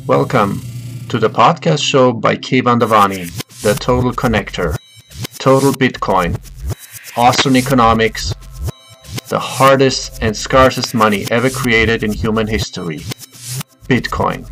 Welcome to the podcast show by Kevan Davani, the Total Connector, Total Bitcoin, Austrian economics, the hardest and scarcest money ever created in human history, Bitcoin.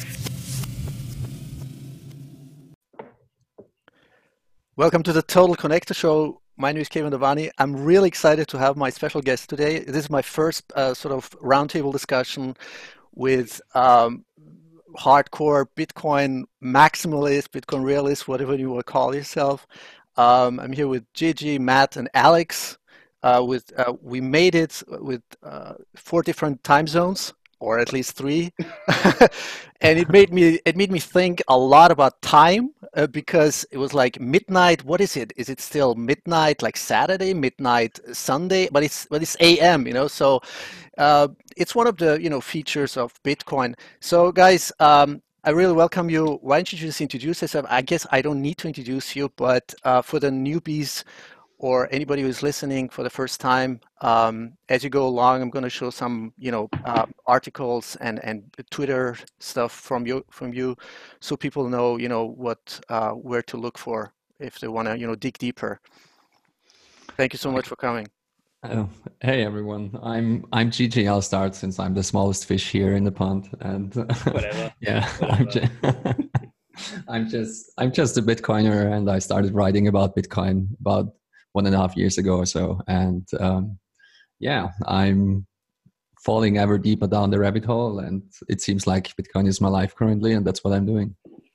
Welcome to the Total Connector Show. My name is Kevan Davani. I'm really excited to have my special guest today. This is my first sort of roundtable discussion with hardcore Bitcoin maximalist, Bitcoin realist, whatever you will call yourself. I'm here with Gigi, Matt, and Alex. We made it with 4 different time zones, or at least 3, and it made me think a lot about time because it was like midnight. What is it? Is it still midnight, like Saturday, midnight Sunday? But it's AM, So it's one of the features of Bitcoin. So guys, I really welcome you. Why don't you just introduce yourself? I guess I don't need to introduce you, but for the newbies or anybody who's listening for the first time, as you go along, I'm going to show some, articles and Twitter stuff from you, so people know, what where to look for if they want to, dig deeper. Thank you so much for coming. Oh, hey everyone. I'm Gigi. I'll start since I'm the smallest fish here in the pond. And Whatever. yeah, Whatever. I'm just a Bitcoiner, and I started writing about Bitcoin about 1.5 years ago or so. And yeah, I'm falling ever deeper down the rabbit hole, and it seems like Bitcoin is my life currently, and that's what I'm doing.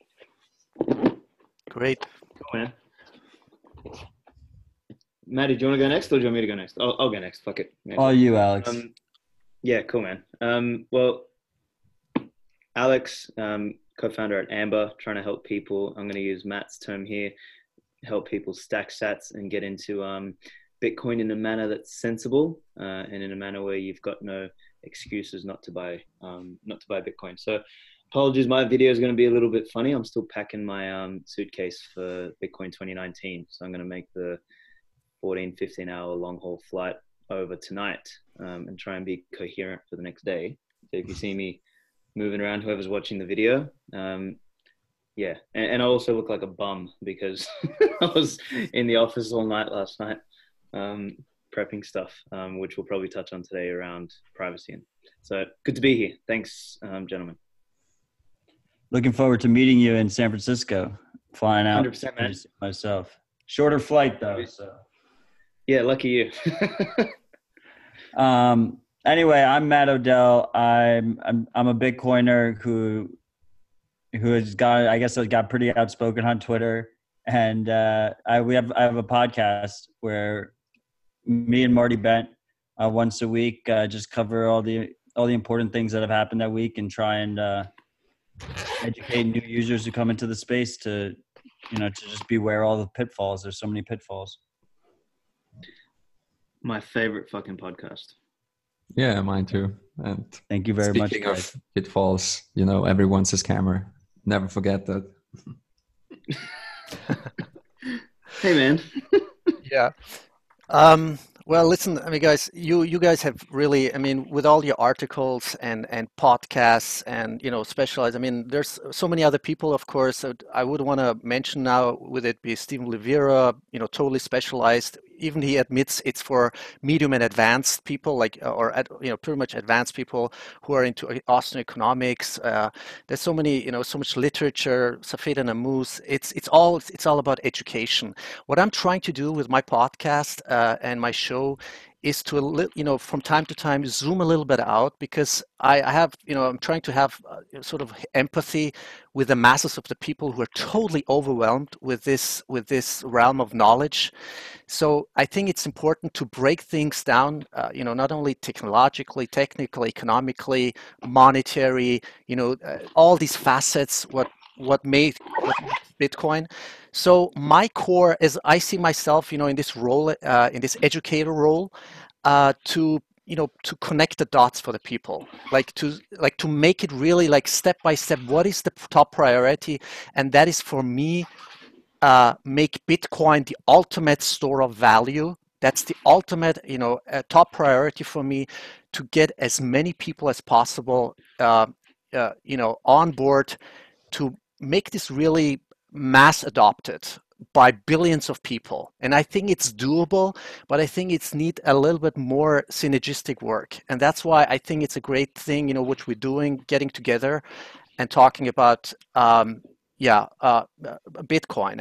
Great. Cool, man. Maddie, do you want to go next, or do you want me to go next? I'll go next. Fuck it. All you, Alex. Yeah, cool, man. Well, Alex, co-founder at Amber, trying to help people. I'm going to use Matt's term here, help people stack sats and get into Bitcoin in a manner that's sensible and in a manner where you've got no excuses not to buy Bitcoin. So apologies, my video is going to be a little bit funny. I'm still packing my suitcase for Bitcoin 2019. So I'm going to make the 15 hour long haul flight over tonight and try and be coherent for the next day. So if you see me moving around, whoever's watching the video, yeah, and I also look like a bum because I was in the office all night last night prepping stuff, which we'll probably touch on today around privacy. So good to be here. Thanks, gentlemen. Looking forward to meeting you in San Francisco. Flying out 100%, man. Myself. Shorter flight though. So. Yeah, lucky you. Anyway, I'm Matt Odell. I'm a Bitcoiner who has got, I guess, got pretty outspoken on Twitter, and I have a podcast where me and Marty Bent once a week just cover all the important things that have happened that week and try and educate new users who come into the space to just beware all the pitfalls. There's so many pitfalls. My favorite fucking podcast. Yeah, mine too. And thank you very much. Speaking of pitfalls, everyone's a scammer. Never forget that. Hey, man. Yeah. Well, listen, I mean, guys, you guys have really, I mean, with all your articles and podcasts and, specialized, I mean, there's so many other people, of course, that I would want to mention now, with it be Stephen Livera, totally specialized. Even he admits it's for medium and advanced people, pretty much advanced people who are into Austrian economics. There's so many, so much literature, Safed Namus. It's all about education. What I'm trying to do with my podcast and my show is to, from time to time zoom a little bit out, because I have, I'm trying to have sort of empathy with the masses of the people who are totally overwhelmed with this realm of knowledge. So I think it's important to break things down, not only technologically, technically, economically, monetary, all these facets, what made Bitcoin. So my core is, I see myself, in this role, in this educator role, to connect the dots for the people, to make it really like step by step. What is the top priority? And that is, for me, make Bitcoin the ultimate store of value. That's the ultimate, top priority for me, to get as many people as possible on board to make this really mass adopted by billions of people. And I think it's doable, but I think it's need a little bit more synergistic work. And that's why I think it's a great thing, which we're doing, getting together and talking about Bitcoin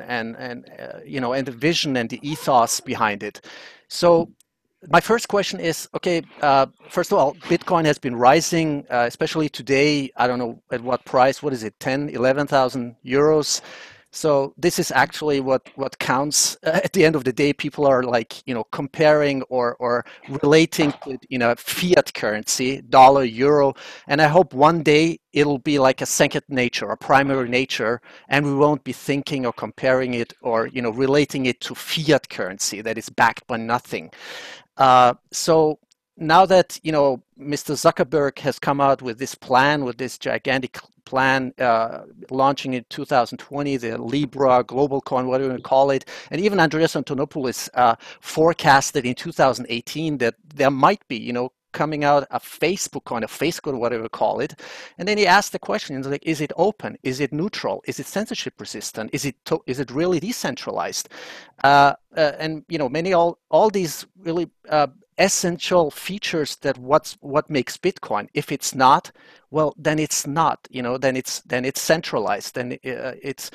and the vision and the ethos behind it. So my first question is, okay, first of all, Bitcoin has been rising, especially today. I don't know at what price. What is it, 10, 11,000 euros? So this is actually what counts. At the end of the day, people are like, comparing or relating to, fiat currency, dollar, euro. And I hope one day it'll be like a second nature, a primary nature, and we won't be thinking or comparing it or, relating it to fiat currency that is backed by nothing. So now that Mr. Zuckerberg has come out with this plan, with this gigantic plan, launching in 2020, the Libra global coin, whatever you call it, and even Andreas Antonopoulos forecasted in 2018 that there might be, coming out a Facebook coin, a face coin, whatever you call it. And then he asked the question, like, is it open? Is it neutral? Is it censorship resistant? Is it really decentralized? And all these really essential features that what makes Bitcoin. If it's not, well, then it's not. Then it's centralized. Then it's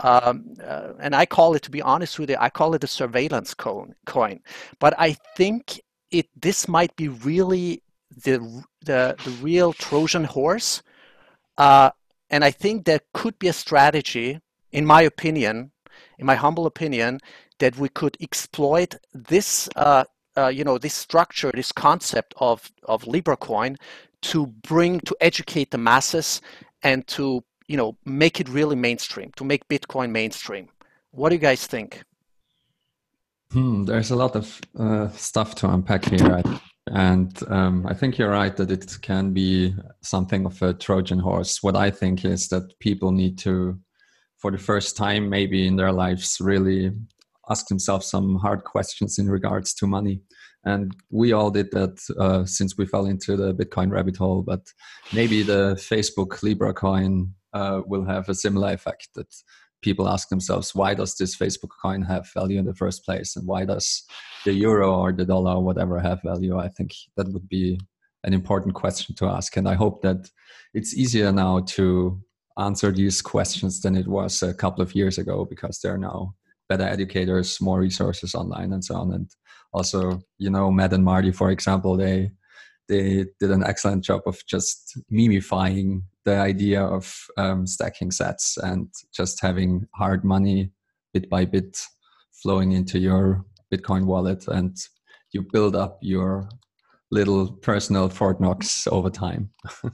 and I call it, to be honest with you, I call it a surveillance coin. But I think this might be really the real Trojan horse, and I think there could be a strategy, in my humble opinion, that we could exploit this this structure, this concept of Libra coin to educate the masses and to make it really mainstream, to make Bitcoin mainstream. What do you guys think? There's a lot of stuff to unpack here, and I think you're right that it can be something of a Trojan horse. What I think is that people need to, for the first time maybe in their lives, really ask themselves some hard questions in regards to money. And we all did that since we fell into the Bitcoin rabbit hole, but maybe the Facebook Libra coin will have a similar effect, that people ask themselves, why does this Facebook coin have value in the first place? And why does the euro or the dollar or whatever have value? I think that would be an important question to ask. And I hope that it's easier now to answer these questions than it was a couple of years ago, because there are now better educators, more resources online and so on. And also, Matt and Marty, for example, they did an excellent job of just mimifying the idea of stacking sats and just having hard money bit by bit flowing into your Bitcoin wallet, and you build up your little personal Fort Knox over time.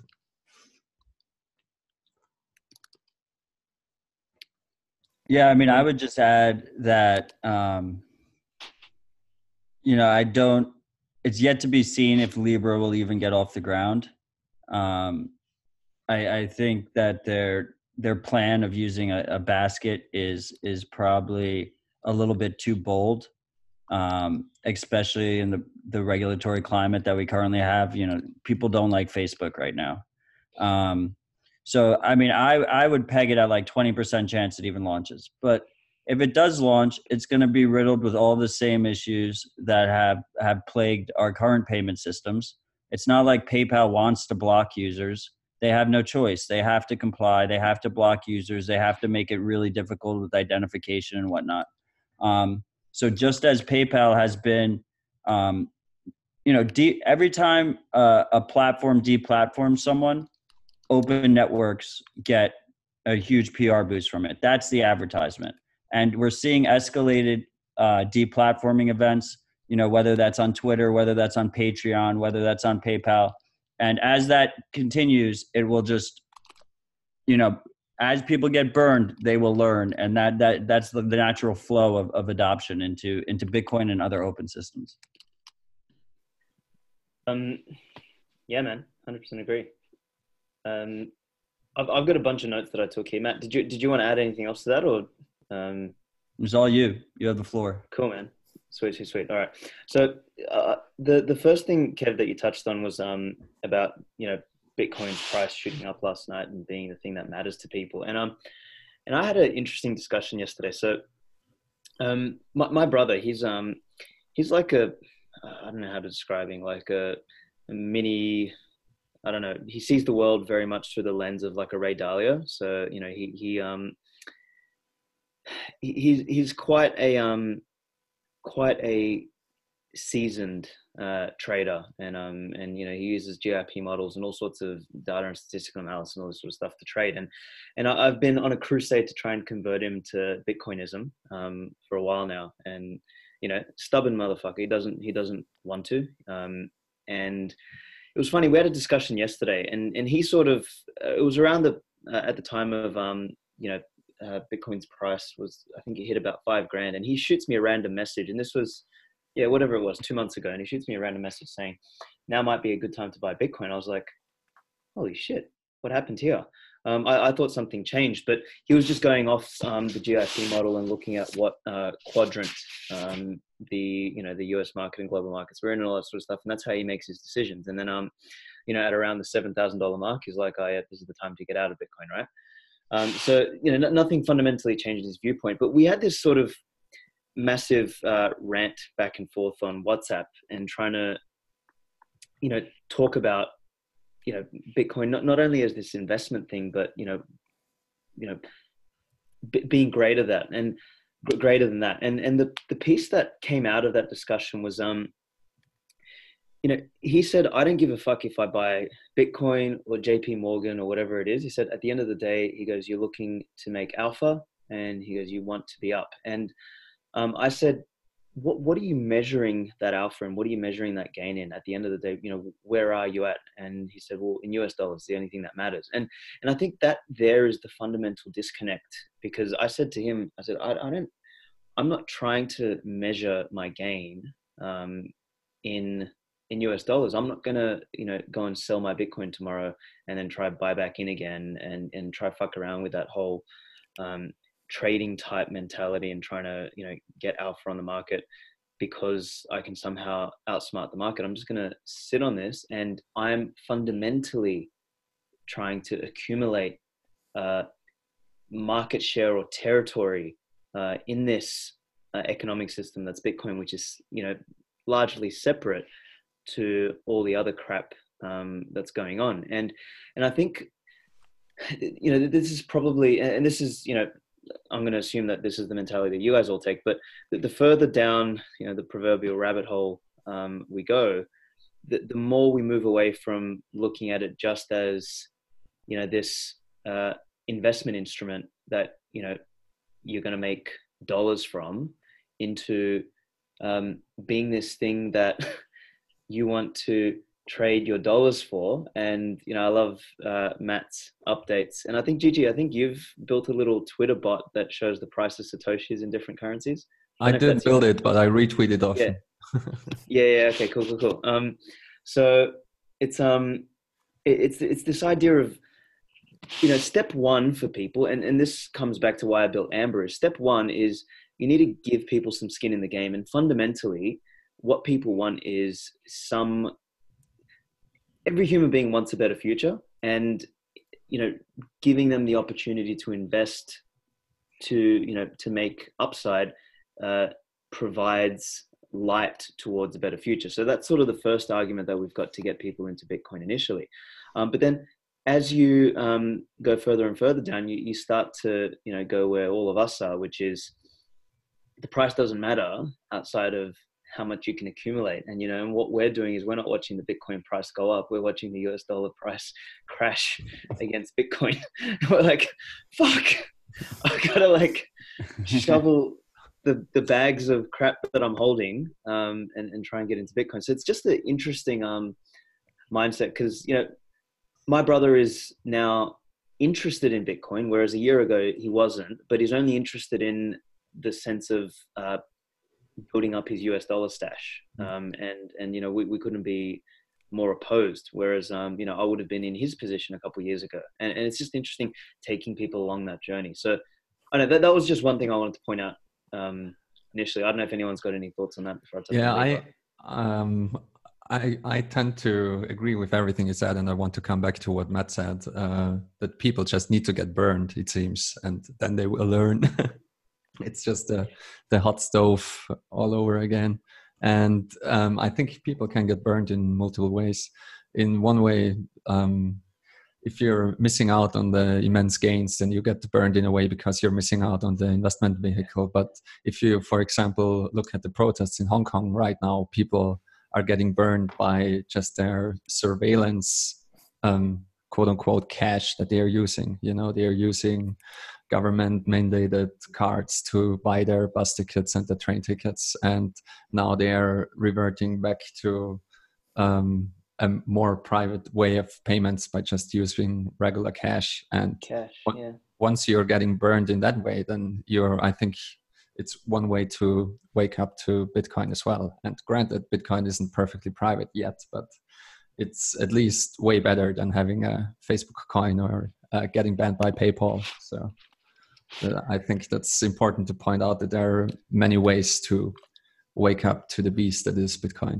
Yeah, I mean, I would just add that, it's yet to be seen if Libra will even get off the ground. I think that their plan of using a basket is probably a little bit too bold, especially in the regulatory climate that we currently have. People don't like Facebook right now. So, I mean, I would peg it at like 20% chance it even launches. But if it does launch, it's going to be riddled with all the same issues that have plagued our current payment systems. It's not like PayPal wants to block users. They have no choice. They have to comply. They have to block users. They have to make it really difficult with identification and whatnot. So just as PayPal has been, every time a platform deplatforms someone, open networks get a huge PR boost from it. That's the advertisement. And we're seeing escalated deplatforming events, whether that's on Twitter, whether that's on Patreon, whether that's on PayPal. And as that continues, it will just, as people get burned, they will learn. And that's the natural flow of adoption into Bitcoin and other open systems. Yeah, man, 100% agree. I've got a bunch of notes that I took here. Matt, did you want to add anything else to that, or? It's all you. You have the floor. Cool, man. Sweet. All right. So the first thing, Kev, that you touched on was about Bitcoin's price shooting up last night and being the thing that matters to people. And I had an interesting discussion yesterday. So my brother, he's like I don't know how to describe him, like a mini, I don't know. He sees the world very much through the lens of like a Ray Dalio. So, you know, he's quite a seasoned trader, and you know, he uses GIP models and all sorts of data and statistical analysis and all this sort of stuff to trade. And I've been on a crusade to try and convert him to Bitcoinism for a while now. And you know, stubborn motherfucker. He doesn't want to. And it was funny. We had a discussion yesterday, and he sort of it was around the at the time of you know, Bitcoin's price was, I think it hit about $5,000, and he shoots me a random message, and this was, yeah, whatever it was, 2 months ago, and he shoots me a random message saying, now might be a good time to buy Bitcoin. I was like, holy shit, what happened here? I thought something changed, but he was just going off the GIP model and looking at what quadrant the US market and global markets were in and all that sort of stuff, and that's how he makes his decisions. And then you know, at around the $7,000 mark, he's like, oh yeah, this is the time to get out of Bitcoin, right? So you know, nothing fundamentally changed his viewpoint, but we had this sort of massive rant back and forth on WhatsApp and trying to, you know, talk about, you know, Bitcoin not only as this investment thing, but you know, being greater than that. And the piece that came out of that discussion was, you know, he said, I don't give a fuck if I buy Bitcoin or JP Morgan or whatever it is. He said, at the end of the day, he goes, you're looking to make alpha, and he goes, you want to be up. And I said, what are you measuring that alpha and what are you measuring that gain in? At the end of the day, you know, where are you at? And he said, well, in US dollars, the only thing that matters. And I think that there is the fundamental disconnect, because I said to him, I said, I'm not trying to measure my gain in US dollars. I'm not going to, you know, go and sell my Bitcoin tomorrow and then try buy back in again and try fuck around with that whole trading type mentality and trying to, you know, get alpha on the market because I can somehow outsmart the market. I'm just going to sit on this, and I'm fundamentally trying to accumulate market share or territory in this economic system that's Bitcoin, which is, you know, largely separate to all the other crap that's going on. And I think, you know, this is probably, and this is, you know, I'm going to assume that this is the mentality that you guys all take, but the further down, you know, the proverbial rabbit hole we go, the more we move away from looking at it just as, you know, this investment instrument that, you know, you're going to make dollars from, into being this thing that you want to trade your dollars for. And you know, I love Matt's updates, and I think Gigi, I think you've built a little Twitter bot that shows the price of Satoshis in different currencies. I didn't build it, but I retweet it often. Yeah. Okay, cool. So it's this idea of, you know, step one for people, and this comes back to why I built Amber, is step one is you need to give people some skin in the game. And fundamentally what people want is every human being wants a better future, and, you know, giving them the opportunity to invest, to, you know, to make upside provides light towards a better future. So that's sort of the first argument that we've got to get people into Bitcoin initially. But then as you go further and further down, you start to, you know, go where all of us are, which is the price doesn't matter outside of how much you can accumulate. And, you know, and what we're doing is we're not watching the Bitcoin price go up. We're watching the US dollar price crash against Bitcoin. We're like, fuck, I gotta like shovel the bags of crap that I'm holding and try and get into Bitcoin. So it's just an interesting mindset, because, you know, my brother is now interested in Bitcoin, whereas a year ago he wasn't, but he's only interested in the sense of building up his US dollar stash. And you know, we couldn't be more opposed. Whereas, you know, I would have been in his position a couple of years ago. And it's just interesting taking people along that journey. So I know that was just one thing I wanted to point out initially. I don't know if anyone's got any thoughts on that before I touch on I tend to agree with everything you said, and I want to come back to what Matt said, that people just need to get burned, it seems, and then they will learn. It's just the hot stove all over again. And I think people can get burned in multiple ways. In one way, if you're missing out on the immense gains, then you get burned in a way because you're missing out on the investment vehicle. But if you, for example, look at the protests in Hong Kong right now, people are getting burned by just their surveillance, quote unquote, cash that they're using. You know, they're using government mandated cards to buy their bus tickets and the train tickets. And now they're reverting back to a more private way of payments by just using regular cash. And once you're getting burned in that way, then I think it's one way to wake up to Bitcoin as well. And granted, Bitcoin isn't perfectly private yet, but it's at least way better than having a Facebook coin or getting banned by PayPal. So I think that's important to point out, that there are many ways to wake up to the beast that is Bitcoin.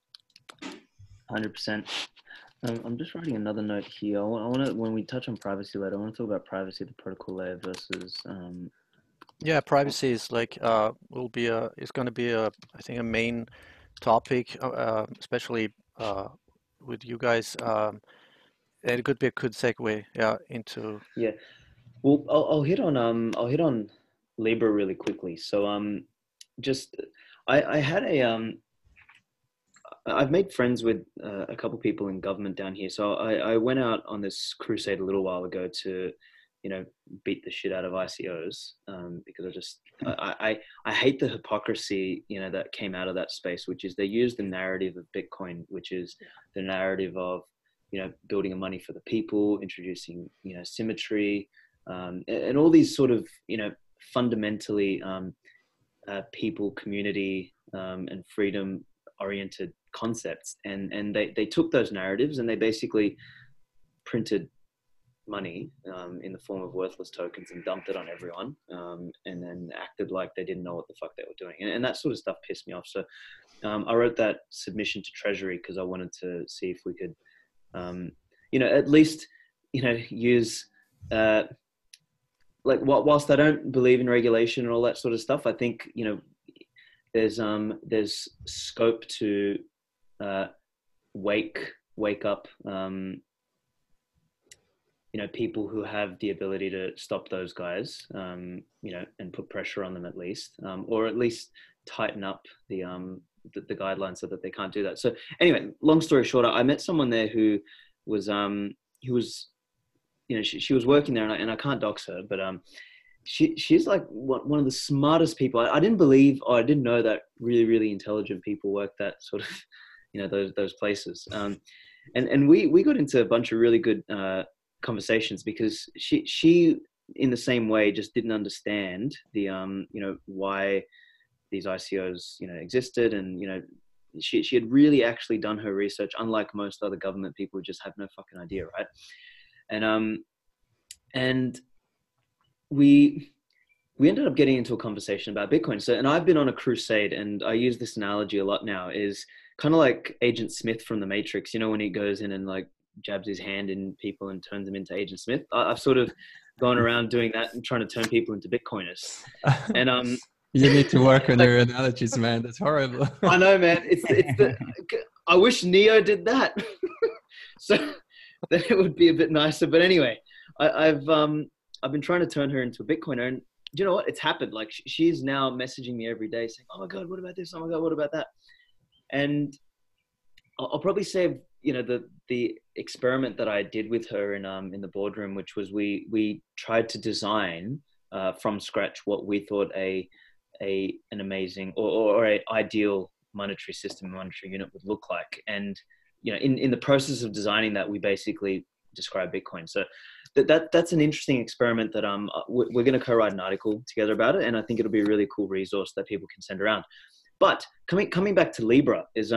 100%. I'm just writing another note here. I want to, when we touch on privacy later, I want to talk about privacy at the protocol layer versus. Yeah, privacy is like is going to be I think a main topic, especially with you guys. And it could be a good segue, into. Yeah, well, I'll hit on Libra really quickly. So just I had I've made friends with a couple people in government down here. So I went out on this crusade a little while ago to, beat the shit out of ICOs, because I hate the hypocrisy, that came out of that space, which is they use the narrative of Bitcoin, which is the narrative of, building a money for the people, introducing, symmetry, and all these sort of, fundamentally people, community, and freedom oriented concepts, and they took those narratives and they basically printed money in the form of worthless tokens and dumped it on everyone, and then acted like they didn't know what the fuck they were doing, and that sort of stuff pissed me off. So I wrote that submission to Treasury because I wanted to see if we could at least use like whilst I don't believe in regulation and all that sort of stuff, I think there's scope to wake up people who have the ability to stop those guys, and put pressure on them at least, or at least tighten up the guidelines so that they can't do that. So anyway, long story short, I met someone there who was she was working there, and I can't dox her, but she's like one of the smartest people. I didn't believe, or I didn't know that really, really intelligent people work that sort of, those places. And we got into a bunch of really good conversations because she in the same way just didn't understand the, why these ICOs, existed. And, she had really actually done her research, unlike most other government people who just have no fucking idea. Right. And we ended up getting into a conversation about Bitcoin. So, and I've been on a crusade, and I use this analogy a lot now, is kind of like Agent Smith from The Matrix, when he goes in and like jabs his hand in people and turns them into Agent Smith. I've sort of gone around doing that and trying to turn people into Bitcoiners. And you need to work on your analogies, man. That's horrible. I know, man. I wish Neo did that. So then it would be a bit nicer. But anyway, I've been trying to turn her into a Bitcoiner, and you know what? It's happened. Like she's now messaging me every day saying, "Oh my God, what about this? Oh my God, what about that?" And I'll probably save, the experiment that I did with her in the boardroom, which was we tried to design from scratch what we thought an amazing or a ideal monetary system, monetary unit would look like. And in the process of designing that, we basically describe Bitcoin. So that's an interesting experiment that we're going to co-write an article together about it, and I think it'll be a really cool resource that people can send around. But coming back to Libra is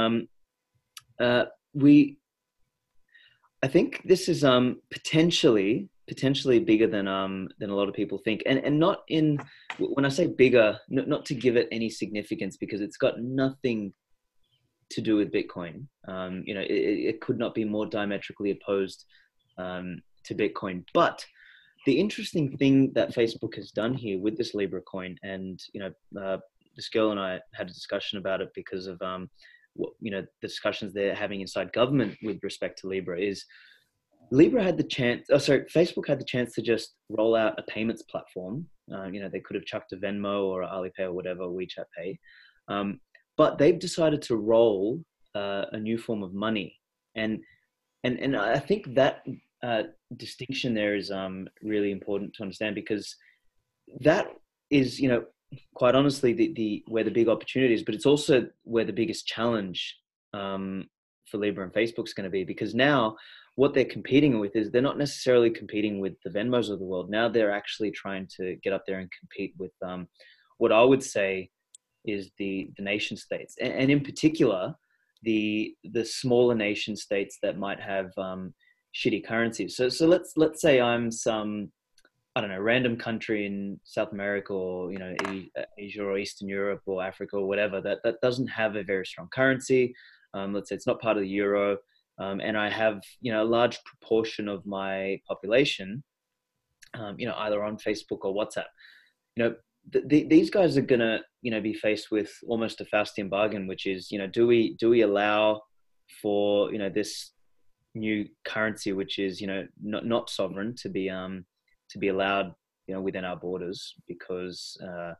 I think this is potentially bigger than a lot of people think, and not in, when I say bigger, not to give it any significance, because it's got nothing to do with Bitcoin. It could not be more diametrically opposed to Bitcoin. But the interesting thing that Facebook has done here with this Libra coin, and this girl and I had a discussion about it because of the discussions they're having inside government with respect to Libra, is Libra had the chance. Facebook had the chance to just roll out a payments platform. They could have chucked a Venmo or Alipay or whatever, WeChat Pay, but they've decided to roll a new form of money, and I think that distinction there is really important to understand, because that is, quite honestly, the where the big opportunity is, but it's also where the biggest challenge for Libra and Facebook's going to be, because now what they're competing with is they're not necessarily competing with the Venmos of the world. Now they're actually trying to get up there and compete with what I would say is the nation states, and in particular the smaller nation states that might have shitty currencies. So let's say I'm some, I don't know, random country in South America or Asia or Eastern Europe or Africa or whatever that doesn't have a very strong currency. Let's say it's not part of the euro, and I have a large proportion of my population, either on Facebook or WhatsApp. These guys are gonna be faced with almost a Faustian bargain, which is do we allow for this new currency, which is not sovereign, to be allowed within our borders, because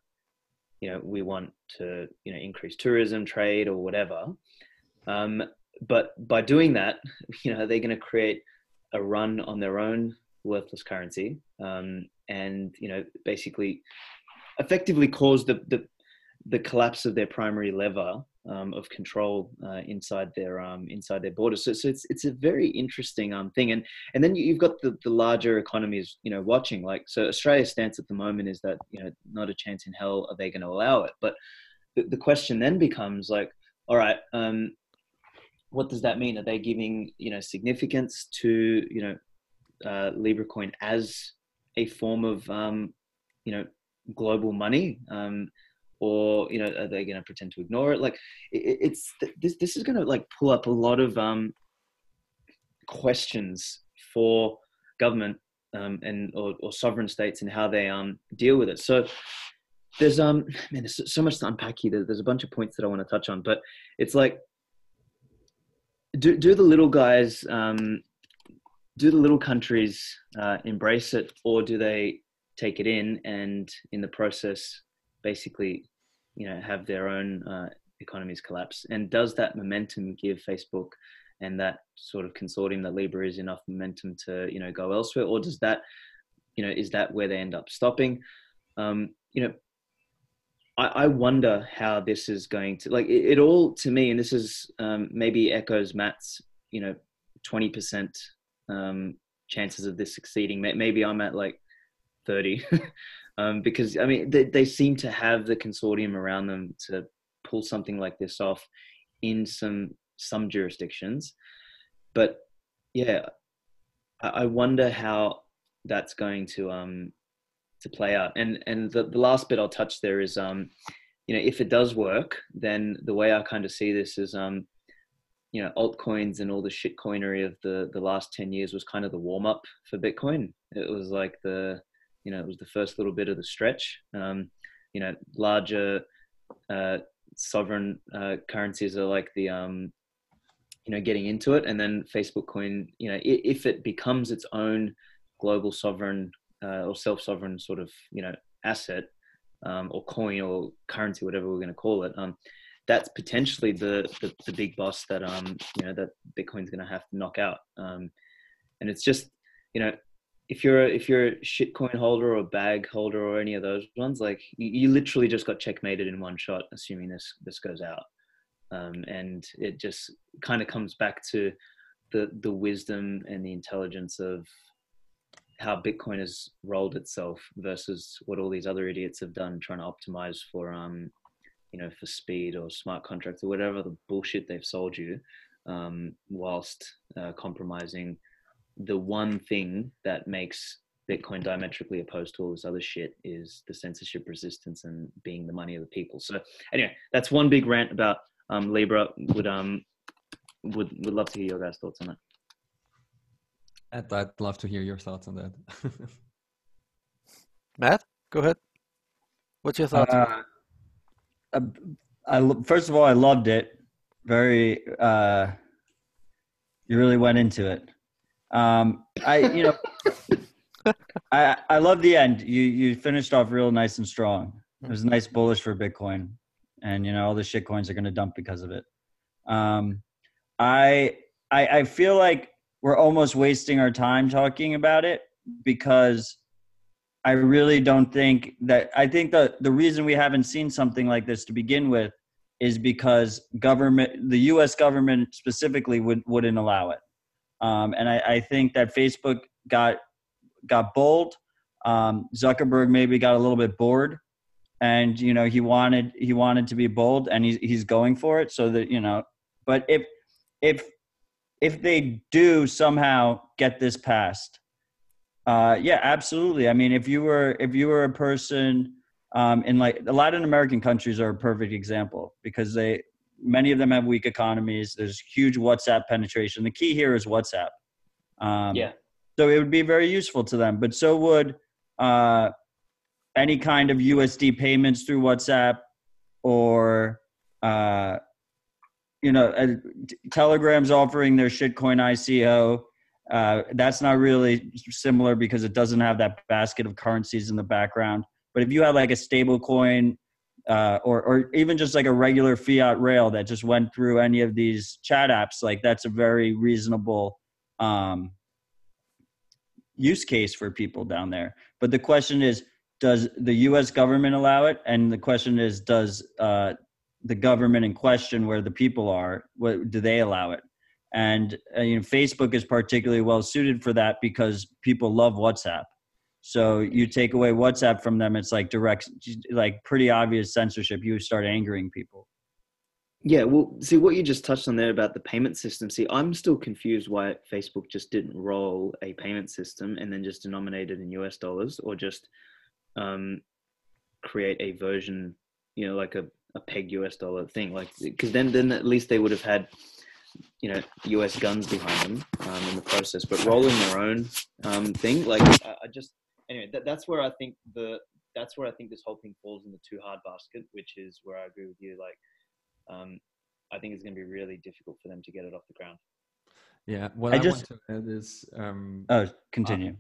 we want to increase tourism, trade, or whatever. But by doing that, they're going to create a run on their own worthless currency, and basically effectively cause the collapse of their primary lever of control inside their borders. So it's a very interesting thing, and then you've got the larger economies watching. Like, so Australia's stance at the moment is that not a chance in hell are they going to allow it. But the question then becomes like, all right, what does that mean? Are they giving significance to Libra coin as a form of global money, or are they going to pretend to ignore it? Like, this is going to like pull up a lot of questions for government or sovereign states and how they deal with it. So there's there's so much to unpack here. There's a bunch of points that I want to touch on, but it's like, do the little guys, do the little countries embrace it, or do they take it in and in the process basically have their own economies collapse? And does that momentum give Facebook and that sort of consortium that Libra is enough momentum to go elsewhere, or does that is that where they end up stopping? I wonder how this is going to, like, it all, to me, and this is maybe echoes Matt's 20% chances of this succeeding. Maybe I'm at like 30 because they seem to have the consortium around them to pull something like this off in some jurisdictions. But yeah, I wonder how that's going to play out. And the last bit I'll touch there is if it does work, then the way I kind of see this is altcoins and all the shit coinery of the last 10 years was kind of the warm up for Bitcoin. It was like it was the first little bit of the stretch. Larger sovereign currencies are like the getting into it, and then Facebook coin, if it becomes its own global sovereign or self-sovereign sort of asset, or coin or currency, whatever we're going to call it, that's potentially the big boss that that Bitcoin's going to have to knock out. And it's just if you're a shitcoin holder or bag holder or any of those ones, like you literally just got checkmated in one shot, assuming this goes out. And it just kind of comes back to the wisdom and the intelligence of how Bitcoin has rolled itself versus what all these other idiots have done, trying to optimize for for speed or smart contracts or whatever the bullshit they've sold you, whilst compromising the one thing that makes Bitcoin diametrically opposed to all this other shit, is the censorship resistance and being the money of the people. So anyway, that's one big rant about Libra would love to hear your guys' thoughts on it. I'd love to hear your thoughts on that. Matt, go ahead. What's your thoughts? First of all, I loved it. Very, you really went into it. I love the end. You finished off real nice and strong. It was nice bullish for Bitcoin, and all the shit coins are going to dump because of it. I feel like we're almost wasting our time talking about it, because I really don't think that. I think that the reason we haven't seen something like this to begin with is because the U.S. government specifically wouldn't allow it. And I think that Facebook got bold. Zuckerberg maybe got a little bit bored, and he wanted to be bold, and he's going for it. So that but if they do somehow get this passed, yeah, absolutely. I mean, if you were a person in like the Latin American countries are a perfect example, because many of them have weak economies. There's huge WhatsApp penetration. The key here is WhatsApp. Yeah. So it would be very useful to them, but so would any kind of USD payments through WhatsApp, or Telegram's offering their shitcoin ICO. That's not really similar because it doesn't have that basket of currencies in the background. But if you had like a stable coin, or even just like a regular fiat rail that just went through any of these chat apps, like that's a very reasonable use case for people down there. But the question is, does the U.S. government allow it? And the question is, does the government in question, where the people are, do they allow it? And Facebook is particularly well suited for that, because people love WhatsApp. So you take away WhatsApp from them, it's like direct, like pretty obvious censorship. You start angering people. Yeah, well, see what you just touched on there about the payment system. See, I'm still confused why Facebook just didn't roll a payment system and then just denominate it in US dollars, or just create a version, like a peg US dollar thing. Like, because then at least they would have had, US guns behind them in the process. But rolling their own thing, like anyway, that's where I think this whole thing falls in the too hard basket, which is where I agree with you. Like, I think it's going to be really difficult for them to get it off the ground. Yeah, what I want to add is continue.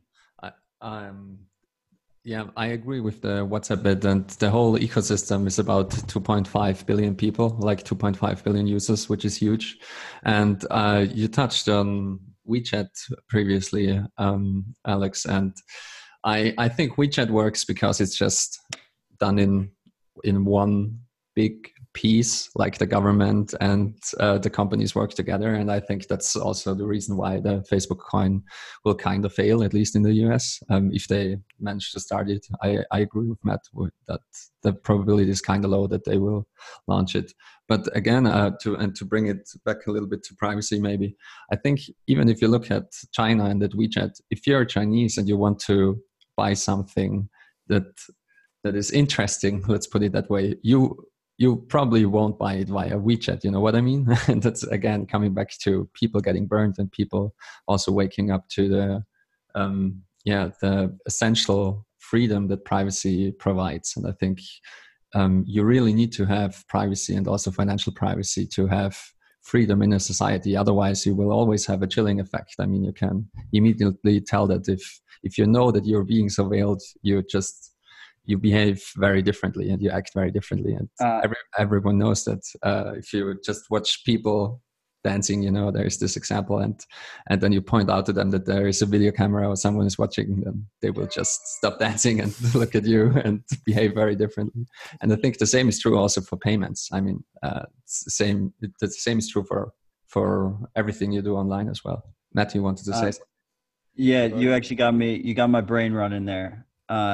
Yeah, I agree with the WhatsApp bit, and the whole ecosystem is about 2.5 billion people, like 2.5 billion users, which is huge. And you touched on WeChat previously, Alex, and I think WeChat works because it's just done in one big piece, like the government and the companies work together. And I think that's also the reason why the Facebook coin will kind of fail, at least in the US. If they manage to start it, I agree with Matt that the probability is kind of low that they will launch it. But again, to bring it back a little bit to privacy, maybe, I think even if you look at China and at WeChat, if you're Chinese and you want to buy something that is interesting, let's put it that way, you probably won't buy it via WeChat, you know what I mean? And that's, again, coming back to people getting burned and people also waking up to the essential freedom that privacy provides. And I think you really need to have privacy and also financial privacy to have freedom in a society. Otherwise, you will always have a chilling effect. I mean, you can immediately tell that if you know that you're being surveilled, you behave very differently and you act very differently. And everyone knows that if you just watch people dancing, there's this example, and then you point out to them that there is a video camera or someone is watching, then they will just stop dancing and look at you and behave very differently. And I think the same is true also for payments. I mean, the same is true for everything you do online as well. Matt, you wanted to say something? Yeah, you actually got my brain running there.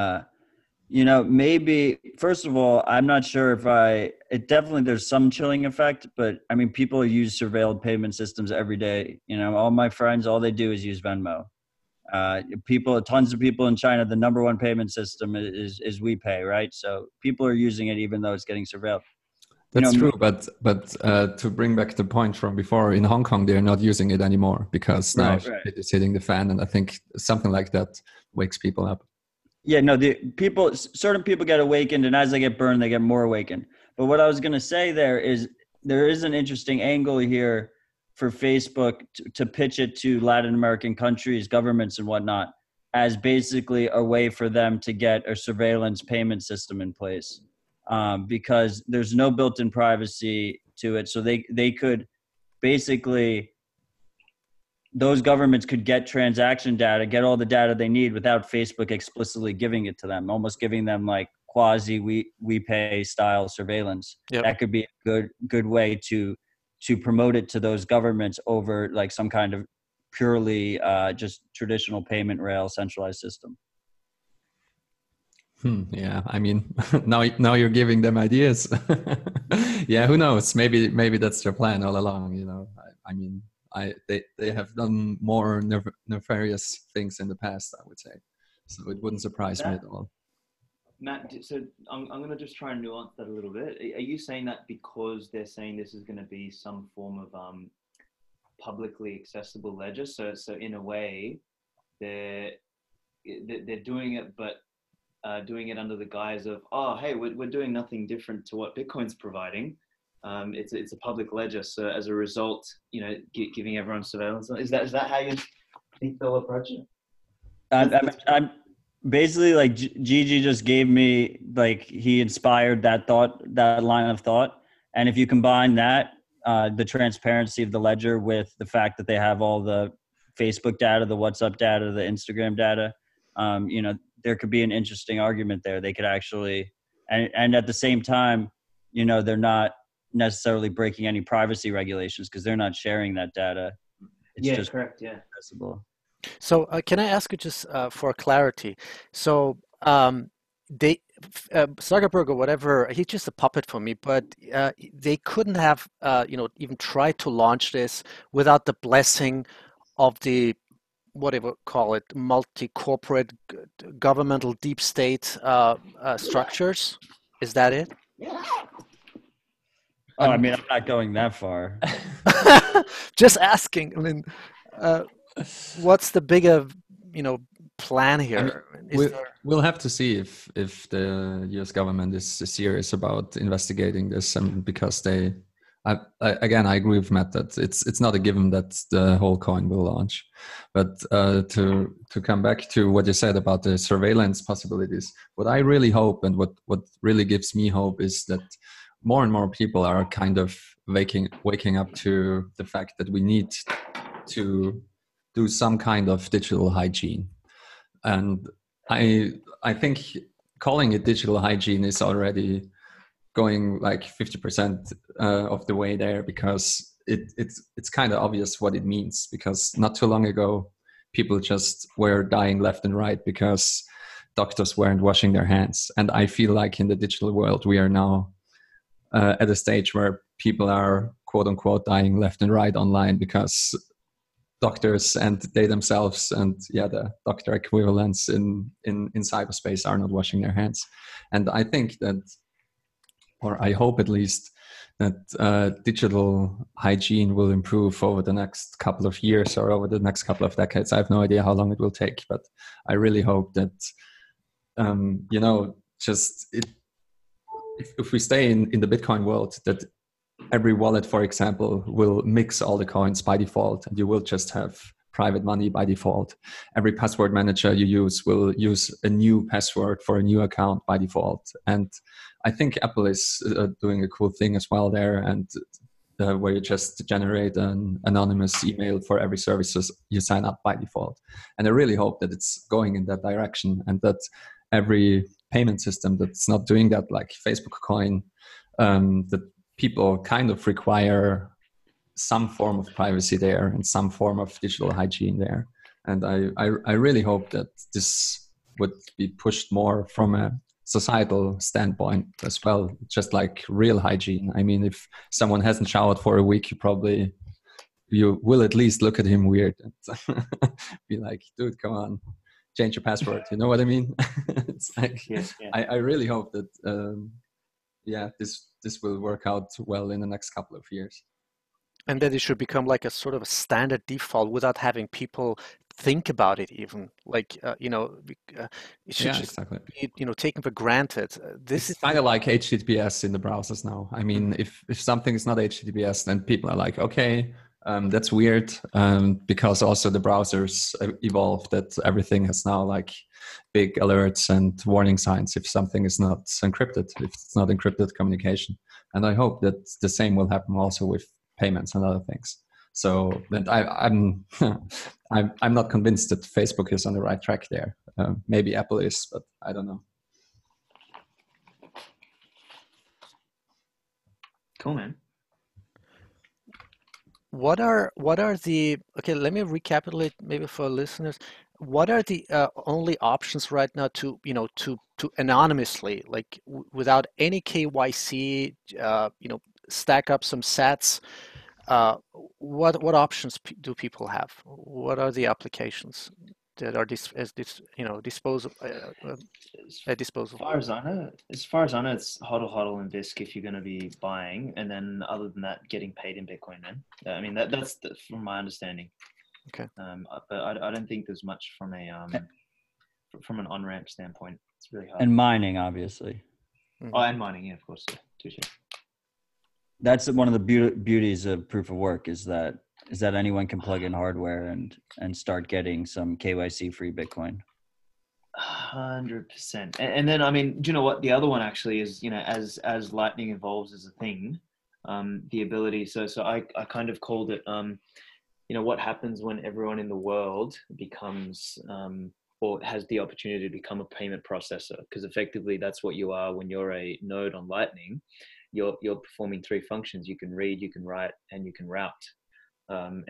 Maybe, first of all, I'm not sure if there's some chilling effect, but I mean, people use surveilled payment systems every day. All my friends, all they do is use Venmo. Tons of people in China, the number one payment system is WePay, right? So people are using it even though it's getting surveilled. That's true, but to bring back the point from before, in Hong Kong they're not using it anymore because now it is hitting the fan, and I think something like that wakes people up. Yeah, no, certain people get awakened, and as they get burned, they get more awakened. But what I was going to say there is an interesting angle here for Facebook to pitch it to Latin American countries, governments, and whatnot, as basically a way for them to get a surveillance payment system in place. Because there's no built-in privacy to it. So they could basically, those governments could get transaction data, get all the data they need without Facebook explicitly giving it to them, almost giving them like quasi we pay style surveillance. Yep. That could be a good way to promote it to those governments over like some kind of purely just traditional payment rail centralized system. Yeah, I mean, now you're giving them ideas. Yeah, who knows? Maybe that's their plan all along. You know, I mean, they have done more nefarious things in the past, I would say. So it wouldn't surprise me at all. Matt, so I'm going to just try and nuance that a little bit. Are you saying that because they're saying this is going to be some form of publicly accessible ledger? So in a way, they're doing it, but doing it under the guise of, oh, hey, we're doing nothing different to what Bitcoin's providing. It's a public ledger, so as a result, you know, giving everyone surveillance. Is that how you think they'll approach it? I'm basically like Gigi just gave me, like, he inspired that line of thought, and if you combine that, the transparency of the ledger with the fact that they have all the Facebook data, the WhatsApp data, the Instagram data, you know, there could be an interesting argument there. They could actually, and at the same time, you know, they're not necessarily breaking any privacy regulations because they're not sharing that data. It's just correct. Yeah. accessible. So can I ask you just for clarity? So Zuckerberg or whatever, he's just a puppet for me, but they couldn't have, even tried to launch this without the blessing of the, whatever call it, multi-corporate governmental deep state structures. Is that it? Oh, I mean, I'm not going that far. Just asking. I mean, what's the bigger, plan here? We'll have to see if the U.S. government is serious about investigating this, and because I agree with Matt that it's not a given that the whole coin will launch. But to come back to what you said about the surveillance possibilities, what I really hope and what really gives me hope is that more and more people are kind of waking up to the fact that we need to do some kind of digital hygiene. And I think calling it digital hygiene is already going like 50% of the way there, because it's kind of obvious what it means, because not too long ago people just were dying left and right because doctors weren't washing their hands. And I feel like in the digital world we are now at a stage where people are quote unquote dying left and right online because doctors and they themselves and the doctor equivalents in cyberspace are not washing their hands. And I think that, or I hope at least, that digital hygiene will improve over the next couple of years or over the next couple of decades. I have no idea how long it will take, but I really hope that, if we stay in the Bitcoin world, that every wallet, for example, will mix all the coins by default, and you will just have private money by default. Every password manager you use will use a new password for a new account by default. And I think Apple is doing a cool thing as well there, and where you just generate an anonymous email for every service you sign up by default. And I really hope that it's going in that direction, and that every payment system that's not doing that, like Facebook Coin, that people kind of require some form of privacy there and some form of digital hygiene there. And I really hope that this would be pushed more from a societal standpoint as well, just like real hygiene. I mean, if someone hasn't showered for a week, you will at least look at him weird and be like, dude, come on, change your password. You know what I mean? It's like, I really hope that, yeah, this will work out well in the next couple of years. And that it should become like a sort of a standard default without having people think about it even. Like, it should Yeah, just exactly. be, taken for granted. This It's is, kind of like HTTPS in the browsers now. I mean, if something is not HTTPS, then people are like, okay, that's weird, because also the browsers evolved that everything has now like big alerts and warning signs if something is not encrypted, if it's not encrypted communication. And I hope that the same will happen also with payments and other things. So that I'm I'm not convinced that Facebook is on the right track there. Maybe Apple is, but I don't know. Cool, man. what are the, okay, let me recapitulate maybe for listeners. What are the only options right now to, to anonymously, like without any KYC, stack up some sats? What options do people have? What are the applications that are disposable at disposal? As far as I know, it's hodl and Bisq if you're going to be buying, and then other than that, getting paid in Bitcoin. Man, I mean that's from my understanding. Okay. But I don't think there's much from an on-ramp standpoint. It's really hard. And mining, obviously. Mhm. Oh, and mining, yeah, of course. Yeah, touche. That's one of the beauties of proof of work is that anyone can plug in hardware and start getting some KYC free Bitcoin. 100%. And then, I mean, do you know what the other one actually is? As Lightning evolves as a thing, the ability. So I kind of called it. What happens when everyone in the world becomes or has the opportunity to become a payment processor? Because effectively, that's what you are when you're a node on Lightning. You're performing three functions. You can read, you can write, and you can route. And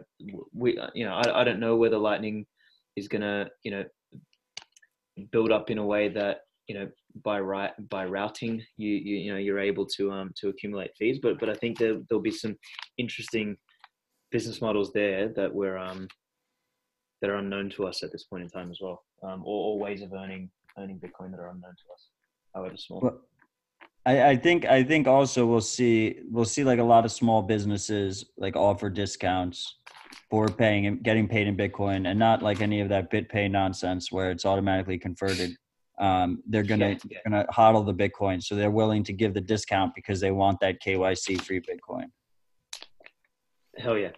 I don't know whether Lightning is gonna build up in a way that by routing you're able to accumulate fees. But I think there'll be some interesting business models there that that are unknown to us at this point in time as well, or ways of earning Bitcoin that are unknown to us, however small. Well, I think also we'll see like a lot of small businesses like offer discounts for getting paid in Bitcoin, and not like any of that BitPay nonsense where it's automatically converted. They're gonna hodl the Bitcoin, so they're willing to give the discount because they want that KYC free Bitcoin. Hell yeah.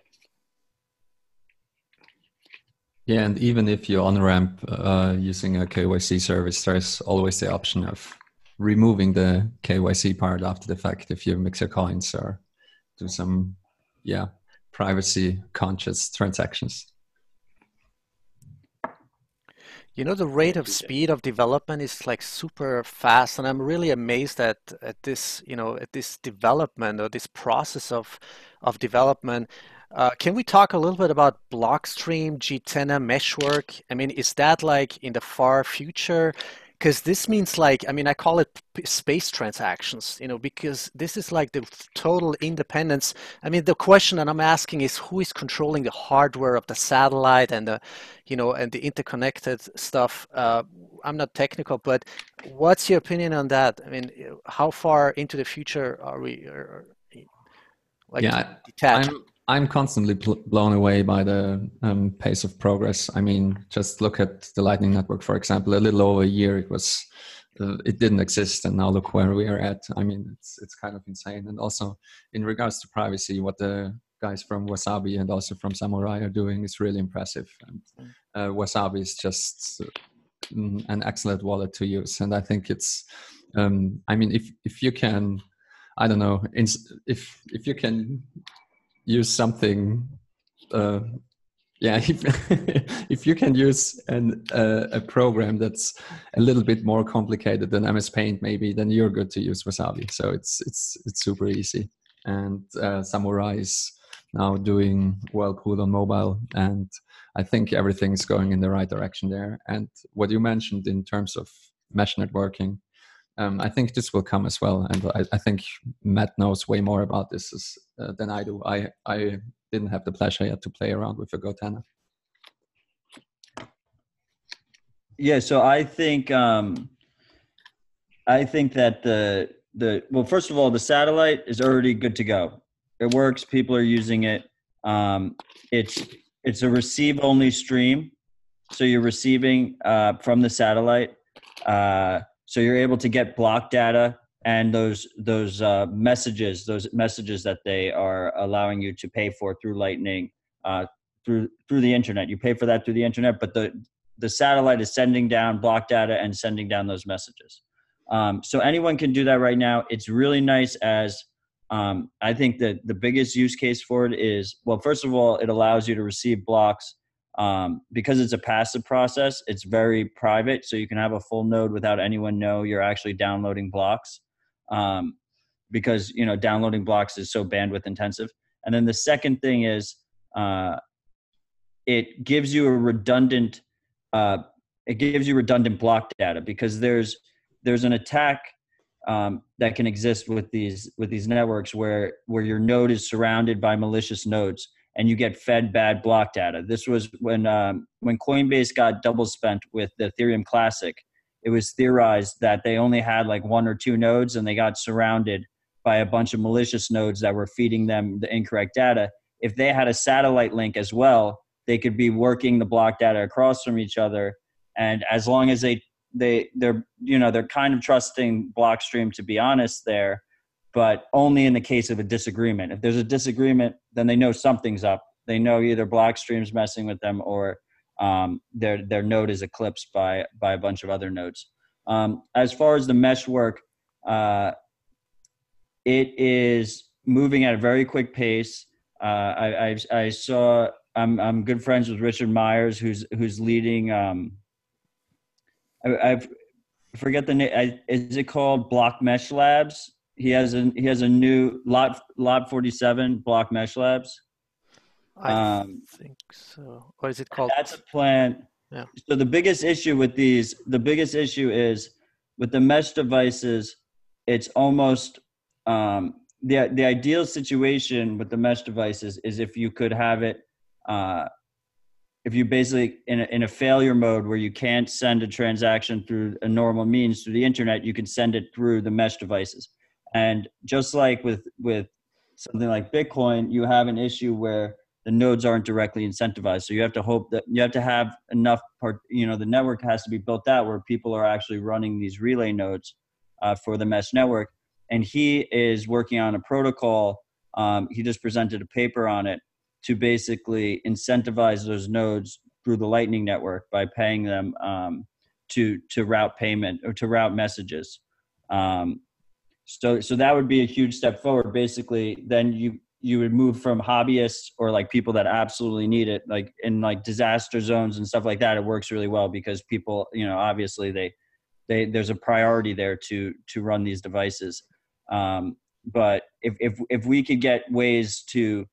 Yeah, and even if you on-ramp using a KYC service, there's always the option of removing the KYC part after the fact if you mix your coins or do some, privacy-conscious transactions. The rate of speed of development is like super fast, and I'm really amazed at this, at this development or this process of development. Can we talk a little bit about Blockstream, Gitana, Meshwork? I mean, is that like in the far future? Because this means like, I mean, I call it space transactions, because this is like the total independence. I mean, the question that I'm asking is who is controlling the hardware of the satellite and the, and the interconnected stuff. I'm not technical, but what's your opinion on that? I mean, how far into the future are we? Detached? I'm constantly blown away by the pace of progress. I mean, just look at the Lightning Network, for example. A little over a year, it didn't exist, and now look where we are at. I mean, it's kind of insane. And also, in regards to privacy, what the guys from Wasabi and also from Samurai are doing is really impressive. And Wasabi is just an excellent wallet to use, and I think it's. I mean, if you can, I don't know, if you can use something if you can use a program that's a little bit more complicated than MS Paint maybe, then you're good to use Wasabi. So it's super easy. And Samurai is now doing well cool on mobile, and I think everything's going in the right direction there. And what you mentioned in terms of mesh networking, I think this will come as well, and I think Matt knows way more about this than I do. I didn't have the pleasure yet to play around with a Gotana. Yeah, so I think that well, first of all, the satellite is already good to go. It works. People are using it. It's a receive only stream. So you're receiving from the satellite. So you're able to get block data and those messages that they are allowing you to pay for through Lightning, through the internet. You pay for that through the internet, but the satellite is sending down block data and sending down those messages. So anyone can do that right now. It's really nice as I think that the biggest use case for it is, well, first of all, it allows you to receive blocks. Because it's a passive process, it's very private. So you can have a full node without anyone know you're actually downloading blocks. Because, downloading blocks is so bandwidth intensive. And then the second thing is, it gives you redundant block data, because there's an attack that can exist with these networks where your node is surrounded by malicious nodes and you get fed bad block data. This was when Coinbase got double spent with the Ethereum Classic. It was theorized that they only had like 1 or 2 nodes and they got surrounded by a bunch of malicious nodes that were feeding them the incorrect data. If they had a satellite link as well, they could be working the block data across from each other. And as long as they're kind of trusting Blockstream, to be honest there, but only in the case of a disagreement. If there's a disagreement, then they know something's up. They know either Blockstream's messing with them or their node is eclipsed by a bunch of other nodes. As far as the mesh work, it is moving at a very quick pace. I saw. I'm good friends with Richard Myers, who's leading. I forget the name. Is it called Block Mesh Labs? He has a new Lot 47 Block Mesh Labs. I think so. Or is it called? That's a plan. Yeah. So the biggest issue is with the mesh devices. It's almost the ideal situation with the mesh devices is if you could have it. If you basically in a failure mode where you can't send a transaction through a normal means through the internet, you can send it through the mesh devices. And just like with something like Bitcoin, you have an issue where the nodes aren't directly incentivized. So you have to hope that you have to have enough the network has to be built out where people are actually running these relay nodes for the mesh network. And he is working on a protocol. He just presented a paper on it to basically incentivize those nodes through the Lightning Network by paying them to route payment or to route messages. So that would be a huge step forward. Basically, then you would move from hobbyists or like people that absolutely need it, like in like disaster zones and stuff like that. It works really well because people, obviously there's a priority there to run these devices. But if we could get ways to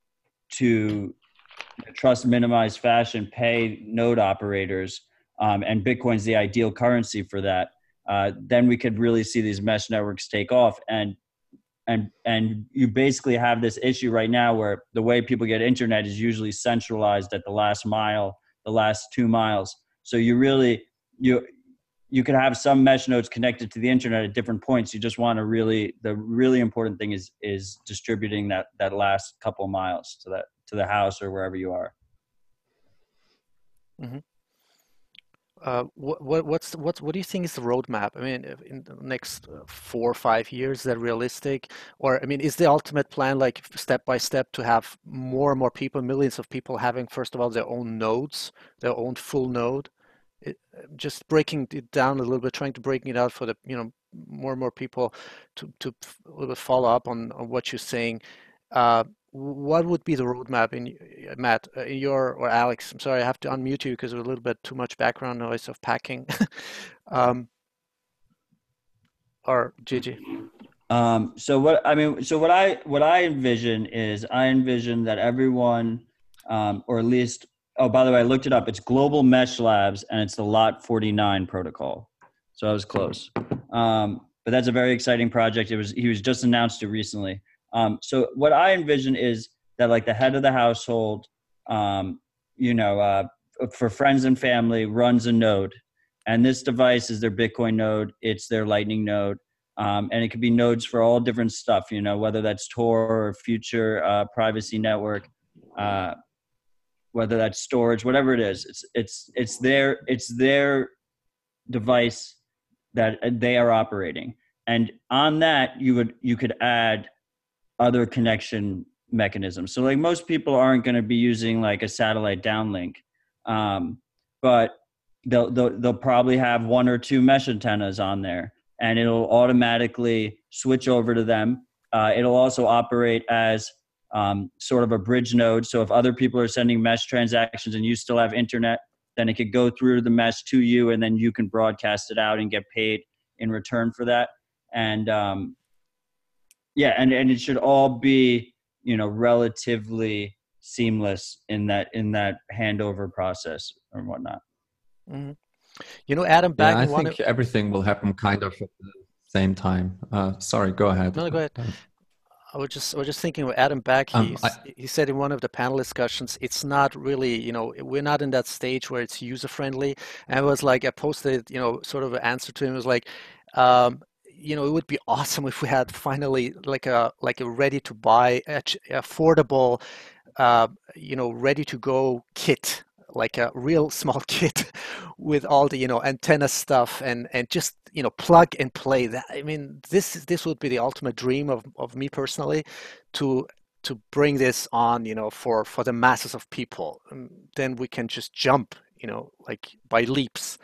trust minimized fashion pay node operators, and Bitcoin's the ideal currency for that, then we could really see these mesh networks take off. And you basically have this issue right now where the way people get internet is usually centralized at the last mile, the last 2 miles. So you could have some mesh nodes connected to the internet at different points. You just want to the really important thing is distributing that last couple miles to the house or wherever you are. Mm-hmm. What do you think is the roadmap? I mean, in the next 4 or 5 years, is that realistic? Or, I mean, is the ultimate plan like step by step to have more and more people, millions of people having, first of all, their own nodes, their own full node? Just breaking it down a little bit, trying to breaking it out for the, more and more people to a little bit follow up on what you're saying. What would be the roadmap Matt, or Alex? I'm sorry, I have to unmute you because there's a little bit too much background noise of packing. Or Gigi. So what I envision is that everyone, or at least, oh, by the way, I looked it up. It's Global Mesh Labs, and it's the Lot 49 protocol. So I was close. But that's a very exciting project. He was just announced it recently. So what I envision is that like the head of the household, for friends and family runs a node, and this device is their Bitcoin node. It's their Lightning node. And it could be nodes for all different stuff, whether that's Tor or future privacy network, whether that's storage, whatever it is. It's their device that they are operating, and on that you could add other connection mechanisms. So like most people aren't going to be using like a satellite downlink, but they'll probably have one or two mesh antennas on there, and it'll automatically switch over to them. It'll also operate as sort of a bridge node. So if other people are sending mesh transactions and you still have internet, then it could go through the mesh to you, and then you can broadcast it out and get paid in return for that. And and it should all be, relatively seamless in that handover process or whatnot. Mm-hmm. Adam, back I think everything will happen kind of at the same time. Sorry, go ahead. No, go ahead. I was just thinking of Adam Back. He said in one of the panel discussions, it's not really, we're not in that stage where it's user friendly. And it was like, I posted, sort of an answer to him. It was like, it would be awesome if we had finally like a ready to buy, affordable, ready to go kit, like a real small kit with all the, antenna stuff and just, plug and play. That, I mean, this would be the ultimate dream of me personally, to bring this on, for the masses of people. And then we can just jump, like by leaps.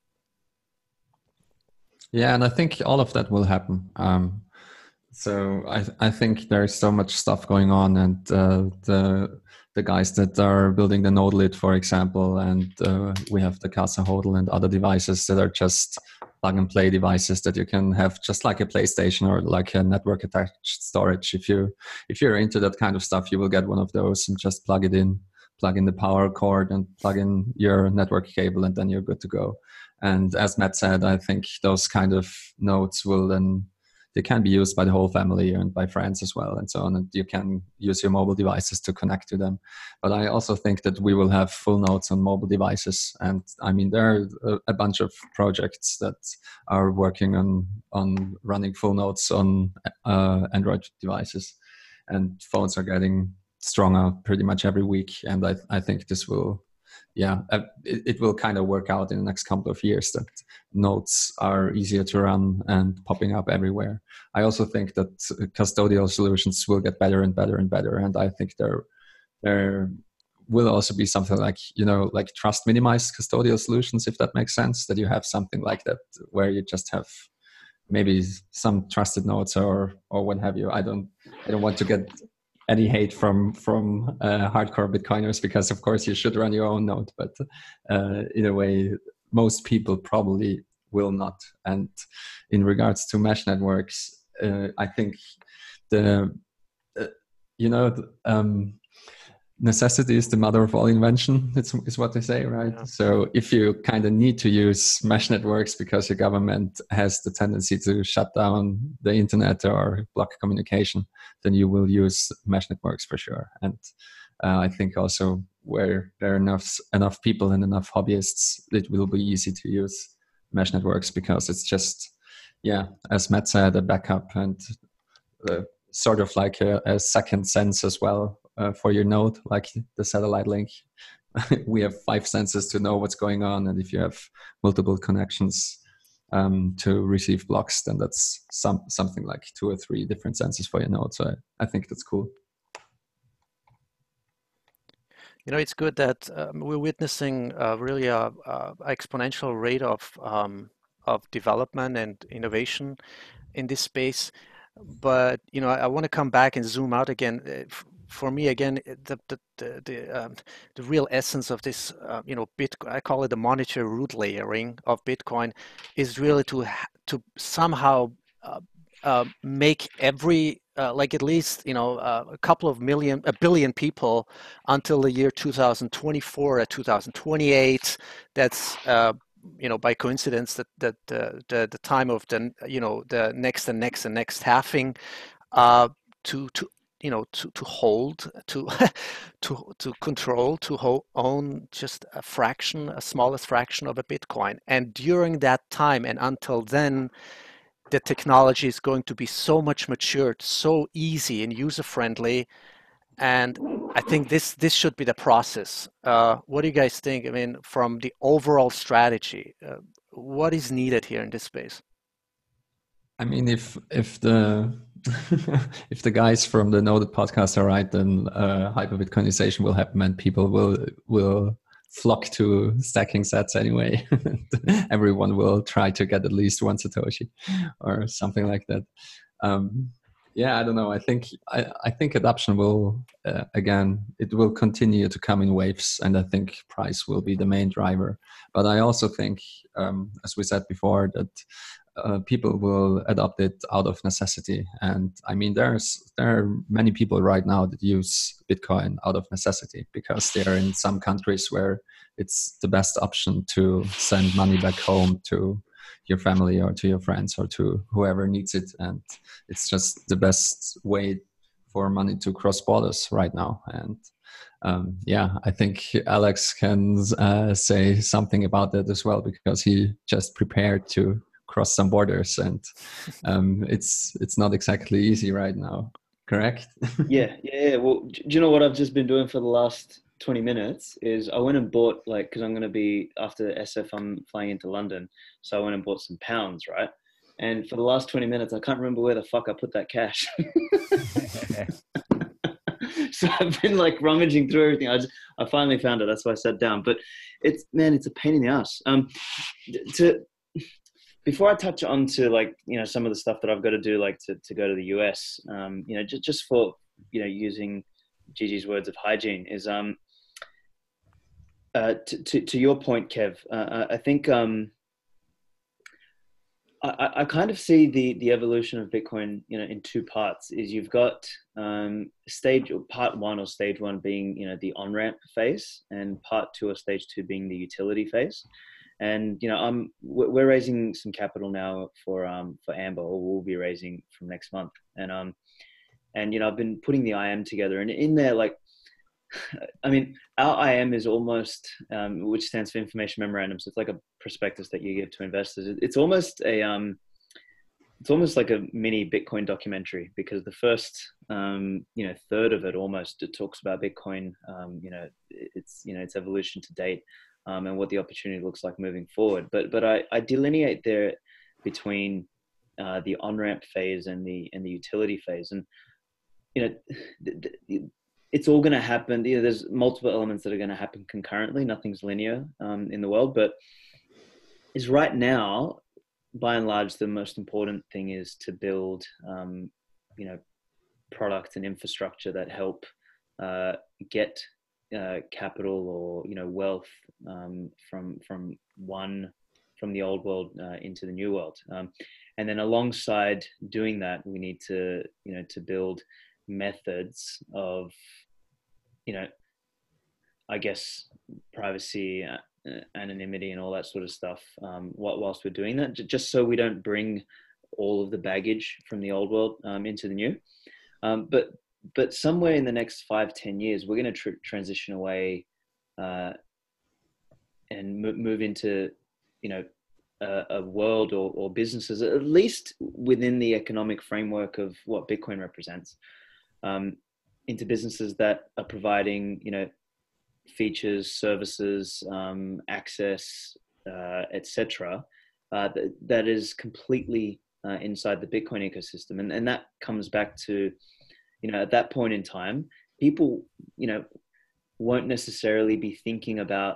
Yeah, and I think all of that will happen. So I think there's so much stuff going on, and the guys that are building the NodeLit, for example, and we have the Casa Hodl and other devices that are just plug and play devices that you can have just like a PlayStation or like a network attached storage. If you're into that kind of stuff, you will get one of those and just plug in the power cord and plug in your network cable, and then you're good to go. And as Matt said, I think those kind of nodes they can be used by the whole family and by friends as well, and so on. And you can use your mobile devices to connect to them. But I also think that we will have full nodes on mobile devices. And I mean, there are a bunch of projects that are working on running full nodes on Android devices. And phones are getting stronger pretty much every week. And I think this will, it will kind of work out in the next couple of years that nodes are easier to run and popping up everywhere. I also think that custodial solutions will get better and better and better. And I think there will also be something like, like trust minimized custodial solutions, if that makes sense, that you have something like that where you just have maybe some trusted nodes or what have you. I don't want to get any hate from hardcore Bitcoiners, because of course you should run your own node, but in a way most people probably will not. And in regards to mesh networks, I think necessity is the mother of all invention. It's what they say, right? Yeah. So if you kind of need to use mesh networks because your government has the tendency to shut down the internet or block communication, then you will use mesh networks for sure. And I think also where there are enough people and enough hobbyists, it will be easy to use mesh networks, because it's just, as Matt said, a backup and sort of like a second sense as well. For your node, like the satellite link. We have 5 sensors to know what's going on, and if you have multiple connections to receive blocks, then that's something like 2 or 3 different sensors for your node. So I think that's cool. It's good that we're witnessing really a exponential rate of development and innovation in this space. But I want to come back and zoom out again. For me, again, the real essence of this, Bitcoin, I call it the monetary root layering of Bitcoin, is really to somehow make every like at least a billion people until the year 2024 or 2028. That's by coincidence that the time of the next halving to hold, to control, to own just a smallest fraction of a Bitcoin. And during that time and until then, the technology is going to be so much matured, so easy and user friendly. And I think this should be the process. What do you guys think? I mean, from the overall strategy, what is needed here in this space? I mean, if the if the guys from the Noded podcast are right, then hyper-Bitcoinization will happen, and people will flock to stacking sats anyway. Everyone will try to get at least one Satoshi or something like that. Yeah, I don't know. I think adoption will again, it will continue to come in waves, and I think price will be the main driver. But I also think, as we said before, that people will adopt it out of necessity. And I mean, there are many people right now that use Bitcoin out of necessity because they are in some countries where it's the best option to send money back home to your family or to your friends or to whoever needs it. And it's just the best way for money to cross borders right now. And yeah, I think Alex can say something about that as well, because he just prepared to cross some borders, and it's not exactly easy right now. Correct? Yeah. Well, do you know what I've just been doing for the last 20 minutes is I went and bought, like, because I'm going to be, after SF, I'm flying into London. So I went and bought some pounds, right? And for the last 20 minutes, I can't remember where the fuck I put that cash. So I've been like rummaging through everything. I finally found it. That's why I sat down. But it's a pain in the ass. Before I touch on to, like, you know, some of the stuff that I've got to do, like to go to the US, you know, just for, you know, using Gigi's words of hygiene is, to your point, Kev, I think, I kind of see the evolution of Bitcoin, you know, in two parts. Is you've got part one or stage one being, you know, the on-ramp phase, and part two or stage two being the utility phase. And, you know, we're raising some capital now for Amber, or we'll be raising from next month. And you know, I've been putting the IM together, and in there, like, I mean, our IM is almost, which stands for Information Memorandum. So it's like a prospectus that you give to investors. It's almost like a mini Bitcoin documentary, because the first, you know, third of it almost, it talks about Bitcoin, you know, its evolution to date, and what the opportunity looks like moving forward. But I delineate there between the on-ramp phase and the utility phase, and you know, it's all going to happen. You know, there's multiple elements that are going to happen concurrently. Nothing's linear in the world, but is right now, by and large, the most important thing is to build, you know, product and infrastructure that help get capital, or, you know, wealth from the old world into the new world. And then alongside doing that, we need to, you know, to build methods of, you know, I guess, privacy, anonymity, and all that sort of stuff, whilst we're doing that, just so we don't bring all of the baggage from the old world into the new. But somewhere in the next 5-10 years, we're going to transition away and move into, you know, a world or businesses, at least within the economic framework of what Bitcoin represents, into businesses that are providing, you know, features, services, access, etc., that is completely inside the Bitcoin ecosystem. And that comes back to, you know, at that point in time, people, you know, won't necessarily be thinking about,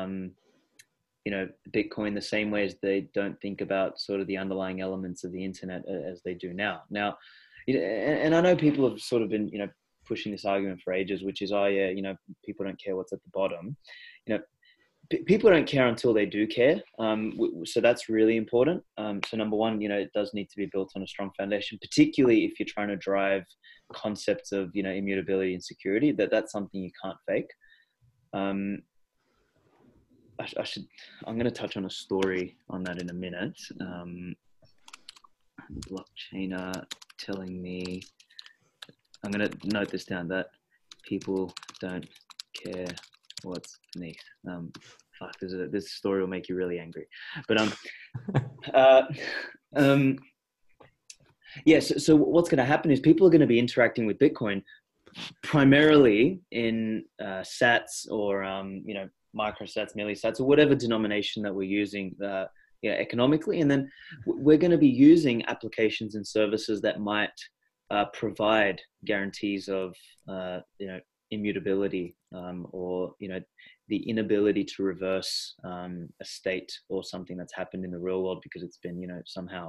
you know, Bitcoin the same way as they don't think about sort of the underlying elements of the internet as they do now. Now, you know, and I know people have sort of been, you know, pushing this argument for ages, which is, oh yeah, you know, people don't care what's at the bottom. You know, people don't care until they do care. So that's really important. So number one, you know, it does need to be built on a strong foundation, particularly if you're trying to drive concepts of, you know, immutability and security. That's something you can't fake. I'm going to touch on a story on that in a minute. Blockchainer telling me, I'm going to note this down, that people don't care what's beneath. Fuck, this story will make you really angry. But Yes. So what's going to happen is people are going to be interacting with Bitcoin primarily in sats or microsats, millisats, or whatever denomination that we're using economically, and then we're going to be using applications and services that might provide guarantees of immutability or the inability to reverse a state or something that's happened in the real world because it's been somehow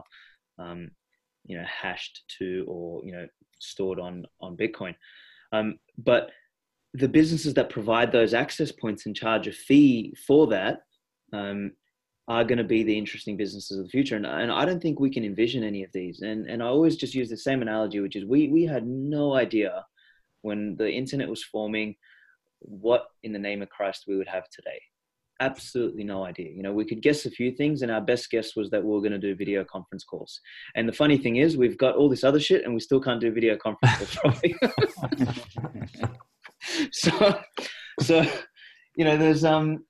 hashed to or stored on Bitcoin. But the businesses that provide those access points and charge a fee for that are going to be the interesting businesses of the future. And I don't think we can envision any of these. And I always just use the same analogy, which is we had no idea when the internet was forming what in the name of Christ we would have today. Absolutely no idea. We could guess a few things, and our best guess was that we were going to do video conference calls. And the funny thing is, we've got all this other shit, and we still can't do video conference calls properly. So there's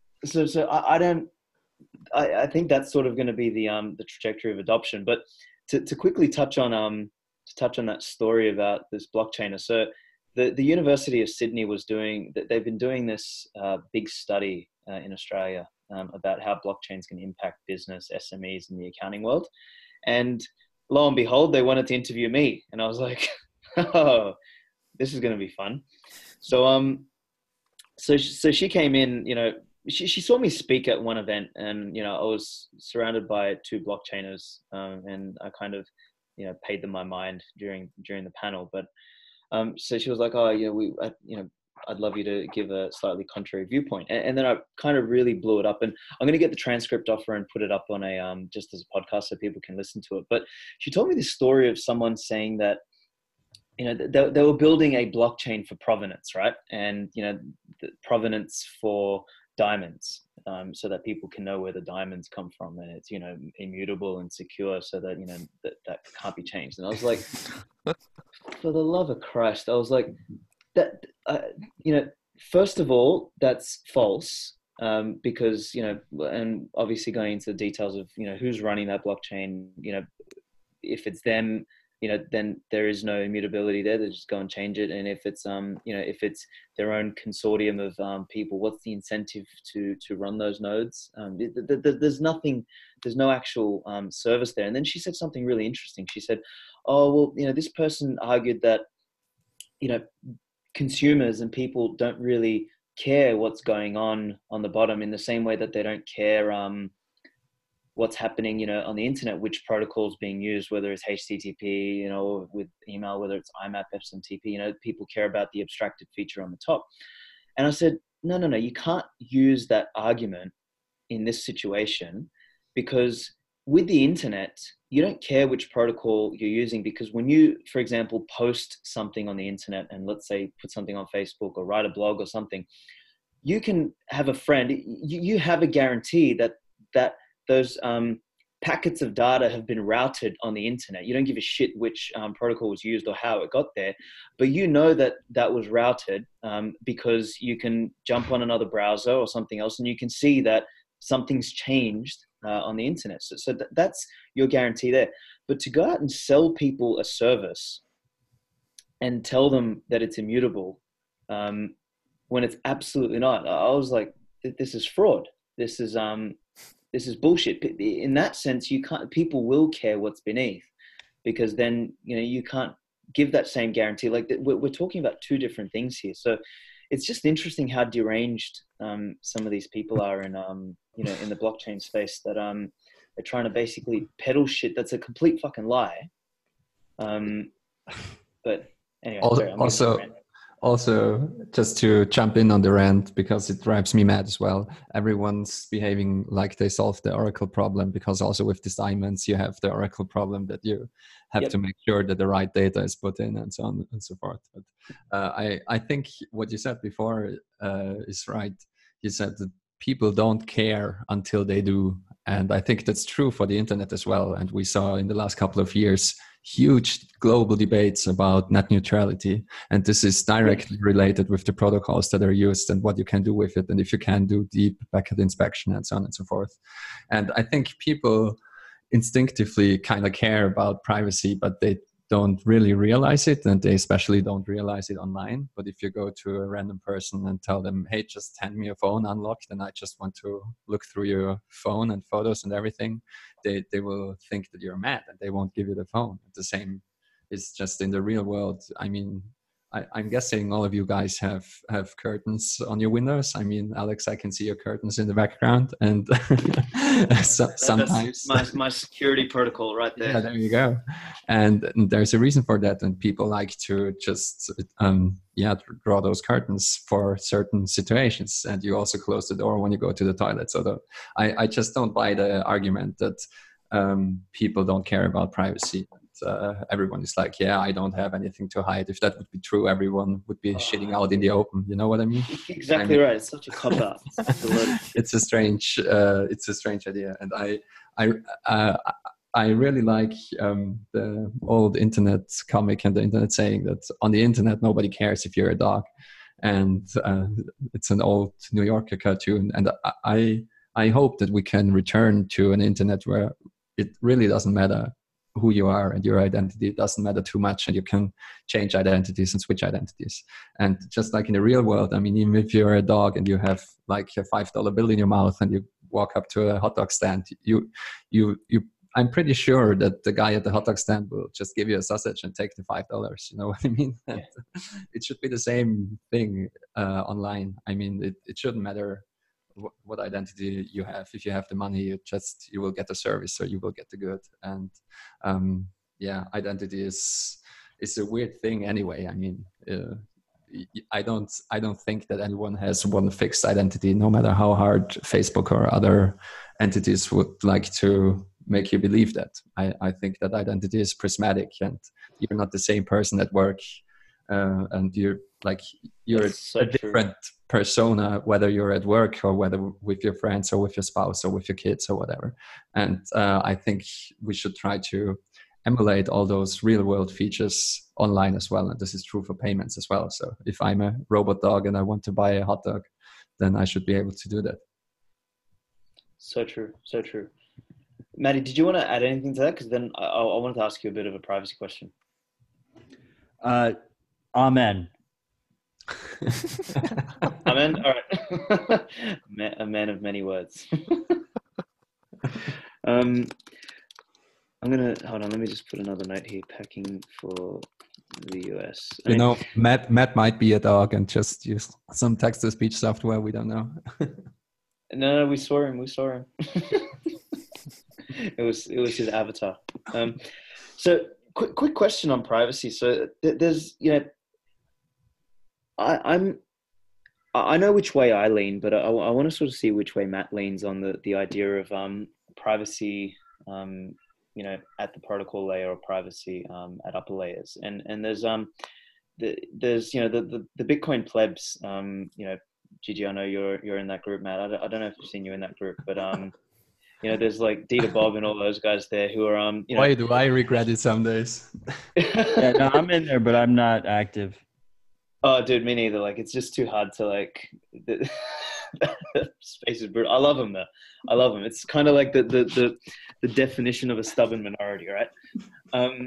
I think that's sort of going to be the trajectory of adoption. But to quickly touch on that story about this blockchainer. So the University of Sydney they've been doing this big study in Australia about how blockchains can impact business, SMEs in the accounting world. And lo and behold, they wanted to interview me. And I was like, oh, this is going to be fun. So she came in, she saw me speak at one event, and, I was surrounded by two blockchainers, and I kind of, paid them my mind during the panel. But so she was like, oh, I'd love you to give a slightly contrary viewpoint. And then I kind of really blew it up, and I'm going to get the transcript off her and put it up on just as a podcast so people can listen to it. But she told me this story of someone saying that, they were building a blockchain for provenance, right? And, the provenance for diamonds, so that people can know where the diamonds come from, and it's, immutable and secure, so that, that can't be changed. And I was like, for the love of Christ, I was like, that, first of all, that's false, because, and obviously going into the details of, who's running that blockchain, if it's them, then there is no immutability there. They just go and change it. And if it's, if it's their own consortium of people, what's the incentive to run those nodes? There's no actual service there. And then she said something really interesting. She said, oh, well, this person argued that, consumers and people don't really care what's going on the bottom in the same way that they don't care what's happening, on the internet, which protocol is being used, whether it's HTTP, with email, whether it's IMAP, SMTP, people care about the abstracted feature on the top. And I said, no, you can't use that argument in this situation, because with the internet, you don't care which protocol you're using, because when you, for example, post something on the internet and let's say put something on Facebook or write a blog or something, you can have a friend, you have a guarantee that those packets of data have been routed on the internet. You don't give a shit which protocol was used or how it got there, but that was routed because you can jump on another browser or something else and you can see that something's changed on the internet. So that's your guarantee there. But to go out and sell people a service and tell them that it's immutable when it's absolutely not, I was like, this is fraud. This is bullshit. In that sense, people will care what's beneath, because then, you can't give that same guarantee. Like we're talking about two different things here. So it's just interesting how deranged some of these people are in the blockchain space, that they're trying to basically peddle shit that's a complete fucking lie. But anyway, Also, just to jump in on the rant, because it drives me mad as well. Everyone's behaving like they solved the Oracle problem, because also with these diamonds, you have the Oracle problem that you have to make sure that the right data is put in and so on and so forth. But I think what you said before is right. You said that people don't care until they do. And I think that's true for the internet as well. And we saw in the last couple of years, huge global debates about net neutrality. And this is directly related with the protocols that are used and what you can do with it. And if you can do deep packet inspection and so on and so forth. And I think people instinctively kind of care about privacy, but they don't really realize it, and they especially don't realize it online. But if you go to a random person and tell them, hey, just hand me your phone unlocked and I just want to look through your phone and photos and everything, they will think that you're mad and they won't give you the phone. The same is just in the real world. I mean, I'm guessing all of you guys have curtains on your windows. I mean, Alex, I can see your curtains in the background, and sometimes that's my security protocol right there. Yeah, there you go. And there's a reason for that, and people like to just draw those curtains for certain situations. And you also close the door when you go to the toilet. So I just don't buy the argument that people don't care about privacy. Everyone is like, yeah, I don't have anything to hide. If that would be true, everyone would be shitting out in the open. You know what I mean? Exactly right. It's such a cop out. It's a strange idea, and I really like the old internet comic and the internet saying that on the internet nobody cares if you're a dog, and it's an old New Yorker cartoon, and I hope that we can return to an internet where it really doesn't matter who you are and your identity. It doesn't matter too much, and you can change identities and switch identities. And just like in the real world, I mean, even if you're a dog and you have like a $5 bill in your mouth and you walk up to a hot dog stand, I'm pretty sure that the guy at the hot dog stand will just give you a sausage and take the $5. You know what I mean? Yeah. It should be the same thing online. I mean, it shouldn't matter what identity you have. If you have the money, you will get the service, or you will get the good. And identity is a weird thing anyway. I mean, I don't think that anyone has one fixed identity, no matter how hard Facebook or other entities would like to make you believe that. I think that identity is prismatic, and you're not the same person at work, and you're a different persona, whether you're at work or whether with your friends or with your spouse or with your kids or whatever. And I think we should try to emulate all those real world features online as well. And this is true for payments as well. So if I'm a robot dog and I want to buy a hot dog, then I should be able to do that. So true. So true. Maddie, did you want to add anything to that? Because then I wanted to ask you a bit of a privacy question. Amen. Amen. All right. A man of many words. I'm gonna hold on. Let me just put another note here. Packing for the US. Matt might be a dog and just use some text-to-speech software. We don't know. No, we saw him. It was his avatar. So quick question on privacy. So there's I know which way I lean, but I want to sort of see which way Matt leans on the idea of privacy, at the protocol layer, or privacy at upper layers. And there's the Bitcoin plebs. Gigi, I know you're in that group, Matt. I don't know if I've seen you in that group, but there's like Dieter Bob and all those guys there who are Why do I regret it some days? Yeah, no, I'm in there, but I'm not active. Oh, dude, me neither. Like, it's just too hard to the space is brutal. I love them though. I love them. It's kind of like the definition of a stubborn minority, right? I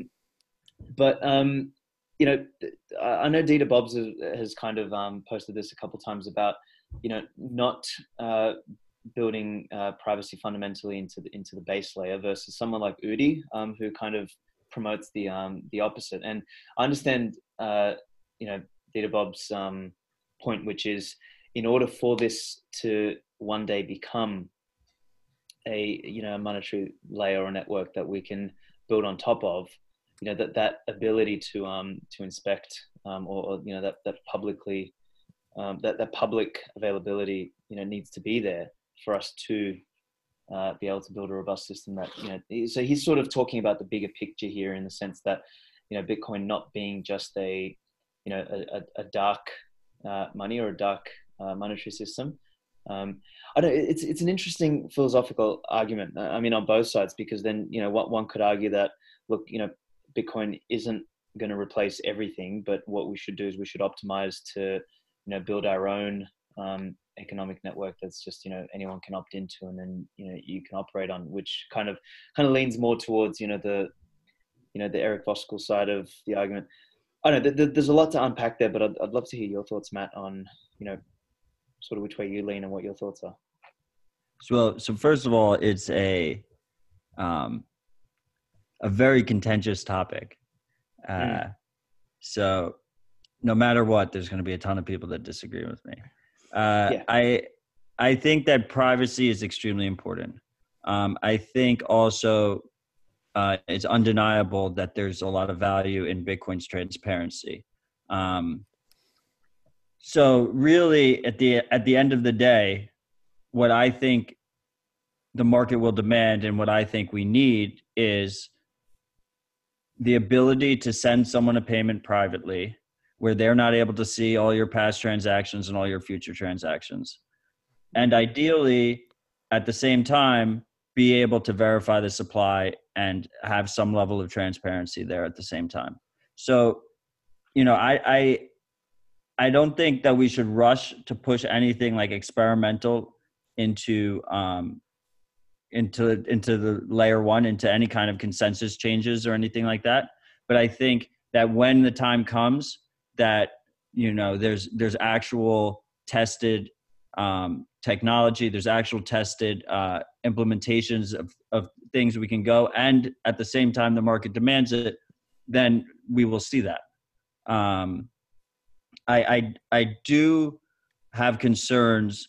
know Dieter Bobs has kind of posted this a couple of times about not building privacy fundamentally into the base layer versus someone like Udi, who kind of promotes the opposite. And I understand Dieter Bob's point, which is in order for this to one day become a monetary layer or network that we can build on top of, that ability to inspect or that publicly that public availability needs to be there for us to be able to build a robust system that so he's sort of talking about the bigger picture here, in the sense that Bitcoin not being just a dark money or a dark monetary system. I don't. It's an interesting philosophical argument. I mean, on both sides, because then what one could argue that, look, Bitcoin isn't going to replace everything, but what we should do is we should optimize to build our own economic network that's just, anyone can opt into, and then, you can operate on, which kind of leans more towards, the Eric Voskuil side of the argument. I don't know, there's a lot to unpack there, but I'd love to hear your thoughts, Matt, on, sort of which way you lean and what your thoughts are. So first of all, it's a very contentious topic. So no matter what, there's going to be a ton of people that disagree with me. I think that privacy is extremely important. I think also it's undeniable that there's a lot of value in Bitcoin's transparency. So really, at the end of the day, what I think the market will demand and what I think we need is the ability to send someone a payment privately, where they're not able to see all your past transactions and all your future transactions. And ideally, at the same time, be able to verify the supply and have some level of transparency there at the same time. So, I don't think that we should rush to push anything like experimental into the layer one, into any kind of consensus changes or anything like that. But I think that when the time comes that, there's actual tested technology, there's actual tested implementations of things we can go, and at the same time the market demands it, then we will see that. I do have concerns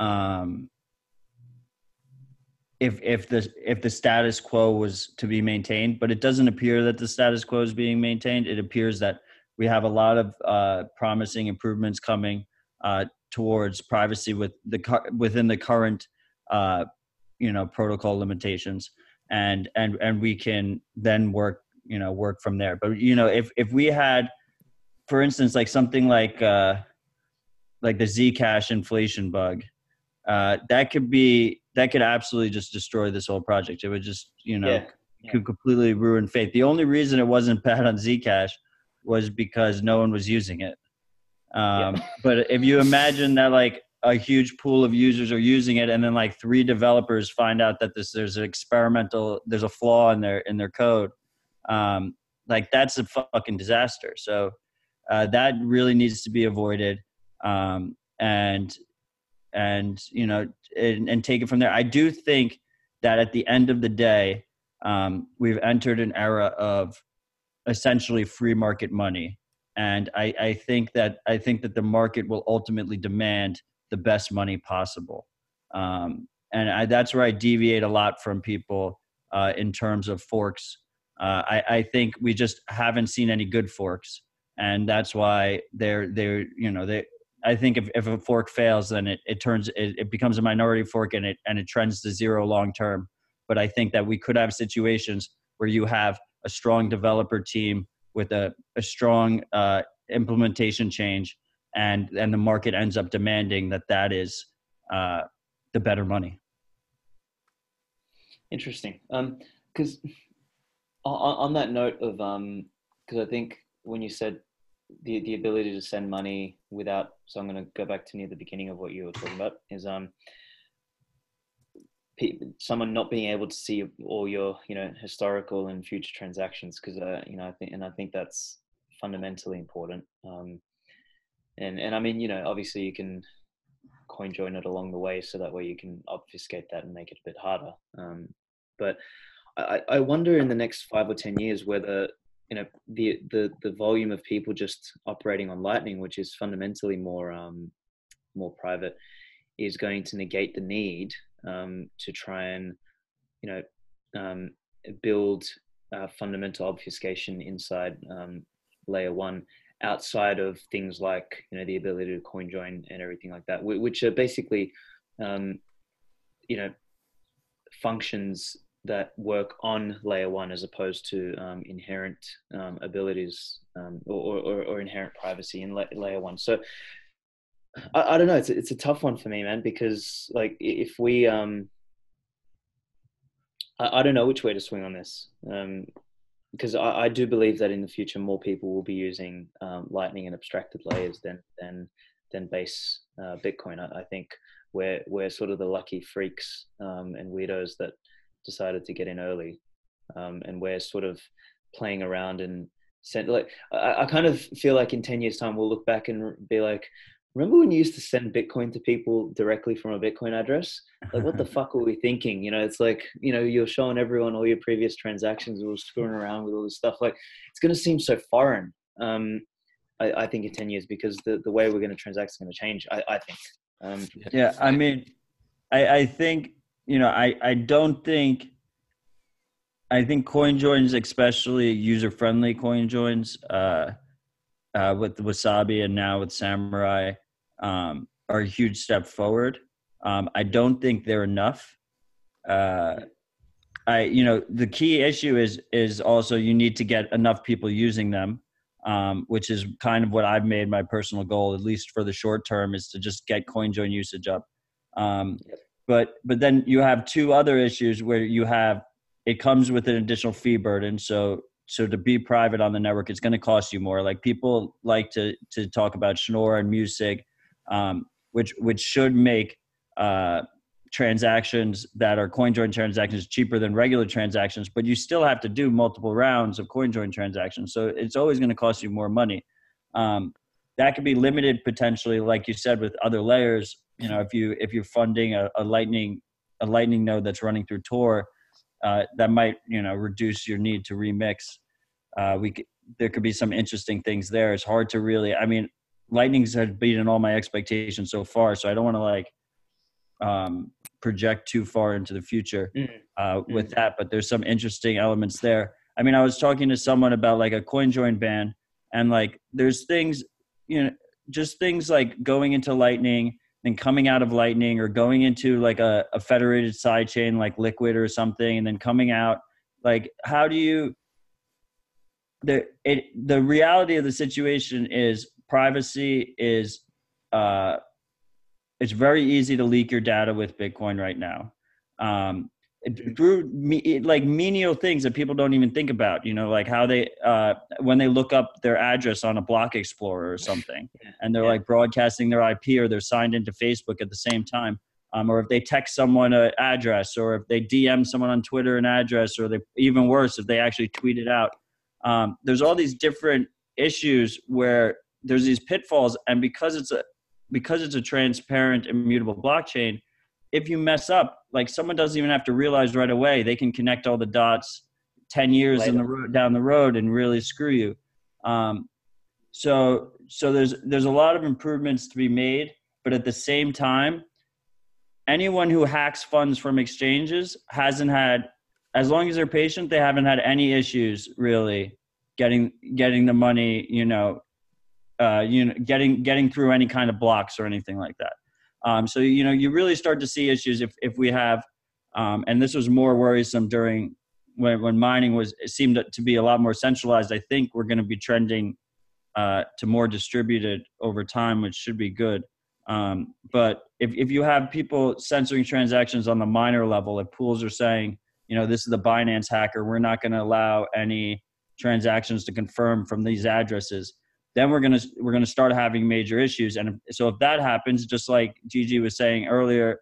if the status quo was to be maintained, but it doesn't appear that the status quo is being maintained. It appears that we have a lot of promising improvements coming towards privacy within the current protocol limitations, and we can then work from there. But if we had, for instance, like something like the Zcash inflation bug, that could absolutely just destroy this whole project. It would just could completely ruin faith. The only reason it wasn't bad on Zcash was because no one was using it. But if you imagine that like a huge pool of users are using it, and then like 3 developers find out that there's a flaw in their code, like that's a fucking disaster. So that really needs to be avoided, and take it from there. I do think that at the end of the day, we've entered an era of essentially free market money. And I think that the market will ultimately demand the best money possible. That's where I deviate a lot from people in terms of forks. I think we just haven't seen any good forks. And that's why I think if a fork fails, then it becomes a minority fork, and it trends to zero long term. But I think that we could have situations where you have a strong developer team with a strong implementation change, and the market ends up demanding that is the better money. Interesting. Because on that note of because I think when you said the ability to send money without, so I'm going to go back to near the beginning of what you were talking about, is someone not being able to see all your historical and future transactions, because I think that's fundamentally important. And I mean, obviously you can coin join it along the way, so that way you can obfuscate that and make it a bit harder. But I wonder in the next 5 or 10 years whether the volume of people just operating on Lightning, which is fundamentally more private, is going to negate the need to try and build fundamental obfuscation inside layer one, outside of things like the ability to coin join and everything like that, which are basically functions that work on layer one as opposed to inherent abilities or inherent privacy in layer one. So I don't know. It's a tough one for me, man, because like if we I don't know which way to swing on this, because I do believe that in the future more people will be using Lightning and abstracted layers than base Bitcoin. I think we're sort of the lucky freaks and weirdos that decided to get in early, and we're sort of playing around and like I kind of feel like in 10 years time we'll look back and be like, remember when you used to send Bitcoin to people directly from a Bitcoin address? Like, what the fuck were we thinking? You know, it's like, you know, you're showing everyone all your previous transactions, or screwing around with all this stuff. Like, it's going to seem so foreign. I think in 10 years, because the way we're going to transact is going to change, I think. Yeah, I mean, I think, you know, I think CoinJoins, especially user-friendly CoinJoins, with Wasabi and now with Samurai, are a huge step forward. I don't think they're enough. You know, the key issue is also you need to get enough people using them, which is kind of what I've made my personal goal, at least for the short term, is to just get CoinJoin usage up. But then you have two other issues where it comes with an additional fee burden. So to be private on the network, it's going to cost you more. Like, people like to talk about Schnorr and Music, which should make transactions that are CoinJoin transactions cheaper than regular transactions, but you still have to do multiple rounds of CoinJoin transactions. So it's always going to cost you more money. That could be limited potentially, like you said, with other layers. You know, if you're funding a Lightning node that's running through Tor, that might, you know, reduce your need to remix. There could be some interesting things there. It's hard to really, I mean, Lightning's had beaten all my expectations so far, so I don't want to like project too far into the future with that, but there's some interesting elements there. I mean, I was talking to someone about like a CoinJoin ban, and like there's things, you know, just things like going into Lightning and coming out of Lightning, or going into like a federated sidechain like Liquid or something, and then coming out. Like, how do you, the reality of the situation is privacy is, it's very easy to leak your data with Bitcoin right now. Through like menial things that people don't even think about, you know, like how they, when they look up their address on a block explorer or something, and they're like broadcasting their IP, or they're signed into Facebook at the same time. Or if they text someone an address, or if they DM someone on Twitter an address, or even worse, if they actually tweet it out. There's all these different issues where there's these pitfalls, and because it's a transparent, immutable blockchain, if you mess up, like, someone doesn't even have to realize right away. They can connect all the dots 10 years down the road and really screw you. So there's a lot of improvements to be made, but at the same time, anyone who hacks funds from exchanges hasn't had, as long as they're patient, they haven't had any issues really getting the money, getting through any kind of blocks or anything like that. So, you really start to see issues if we have, and this was more worrisome during when mining seemed to be a lot more centralized. I think we're going to be trending to more distributed over time, which should be good. But if you have people censoring transactions on the miner level, if pools are saying, this is the Binance hacker, we're not going to allow any transactions to confirm from these addresses, then we're gonna start having major issues. And so if that happens, just like Gigi was saying earlier,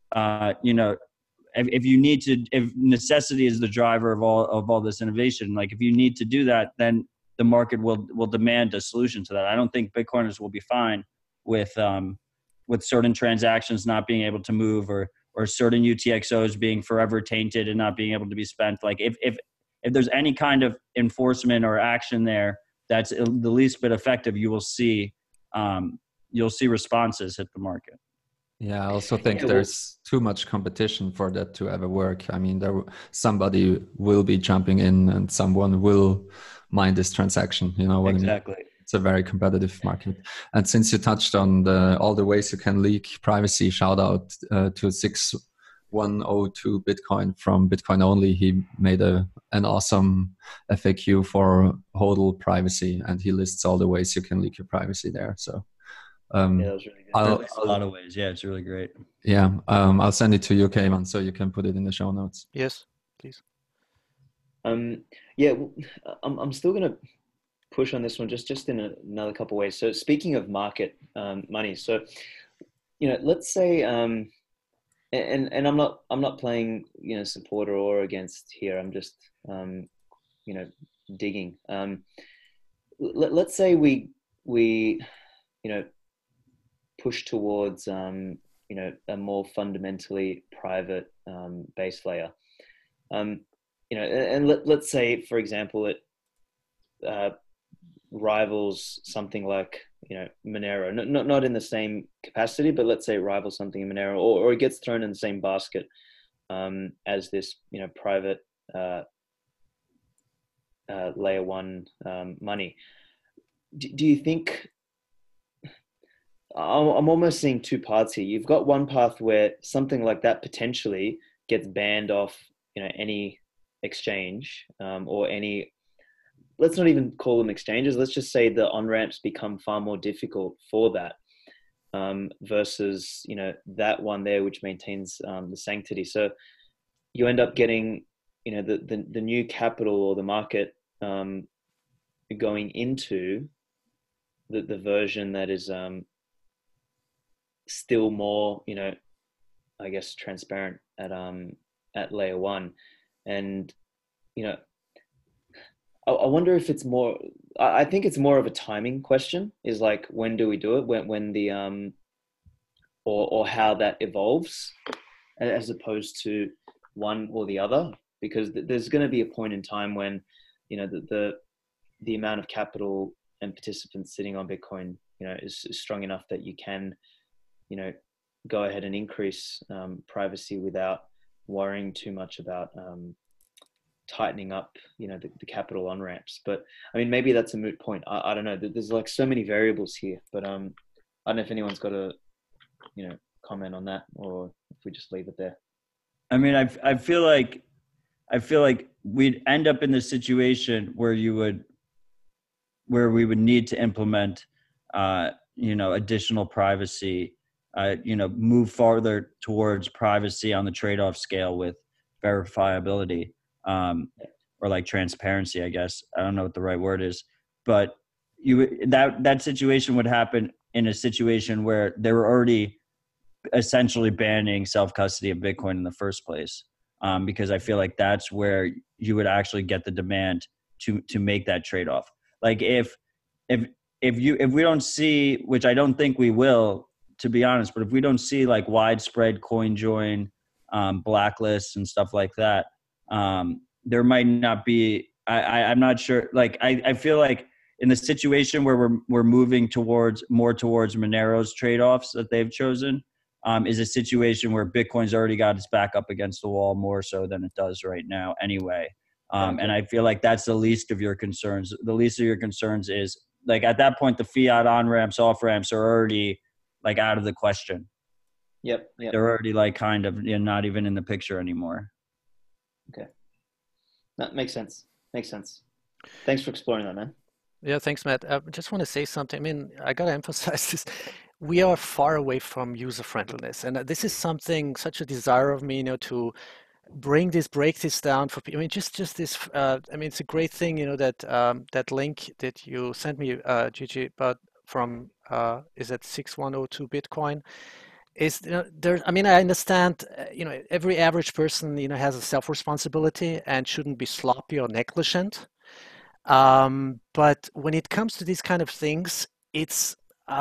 if necessity is the driver of all this innovation, like if you need to do that, then the market will demand a solution to that. I don't think Bitcoiners will be fine with certain transactions not being able to move, or certain UTXOs being forever tainted and not being able to be spent. Like if there's any kind of enforcement or action there that's the least bit effective, you'll see responses hit the market. Yeah, I also think there's too much competition for that to ever work. I mean, somebody will be jumping in and someone will mine this transaction. You know what exactly. I mean? It's a very competitive market. And since you touched on all the ways you can leak privacy, shout out to 6102 Bitcoin from Bitcoin Only. He made an awesome FAQ for HODL privacy, and he lists all the ways you can leak your privacy there. So that was really good. A lot of ways. Yeah, it's really great. Yeah, I'll send it to you, Kayvan, so you can put it in the show notes. Yes, please. I'm still gonna push on this one just in another couple of ways. So speaking of market money, so let's say, and I'm not playing, supporter or against here. I'm just, digging. Let's say we, push towards, a more fundamentally private base layer. And let's say, for example, it rivals something like, Monero, not in the same capacity, but let's say it rivals something in Monero, or it gets thrown in the same basket as this, private layer one money. Do you think? I'm almost seeing two paths here. You've got one path where something like that potentially gets banned off, any exchange or any. Let's not even call them exchanges. Let's just say the on-ramps become far more difficult for that versus, that one there, which maintains the sanctity. So you end up getting, the new capital or the market going into the version that is still more, I guess, transparent at layer one. And, I wonder if it's more, I think it's more of a timing question, is like, when do we do it? When the, or how that evolves, as opposed to one or the other, because there's going to be a point in time when, the amount of capital and participants sitting on Bitcoin, is strong enough that you can, go ahead and increase privacy without worrying too much about tightening up, the capital on ramps. But I mean, maybe that's a moot point. I don't know. There's like so many variables here, but I don't know if anyone's got a, comment on that, or if we just leave it there. I mean, I feel like we'd end up in the situation where we would need to implement, additional privacy, move farther towards privacy on the trade-off scale with verifiability, or like transparency, I guess. I don't know what the right word is, but that situation would happen in a situation where they were already essentially banning self-custody of Bitcoin in the first place. Because I feel like that's where you would actually get the demand to make that trade-off. Like if we don't see, which I don't think we will, to be honest, but if we don't see like widespread coin join blacklists and stuff like that, there might not be. I'm not sure. Like I feel like in the situation where we're moving more towards Monero's trade-offs that they've chosen, is a situation where Bitcoin's already got its back up against the wall more so than it does right now anyway. And I feel like that's the least of your concerns. The least of your concerns is, like, at that point, the fiat on-ramps, off-ramps are already, like, out of the question. Yep. They're already, like, kind of not even in the picture anymore. Okay. That makes sense. Thanks for exploring that, man. Yeah, thanks, Matt. I just want to say something. I mean, I got to emphasize this. We are far away from user friendliness. And this is something, such a desire of me, to break this down for people. I mean, just this, I mean, it's a great thing, that that link that you sent me, Gigi, but from, is it 6102 Bitcoin? Is there, I mean, I understand, every average person, has a self-responsibility and shouldn't be sloppy or negligent. But when it comes to these kind of things, it's,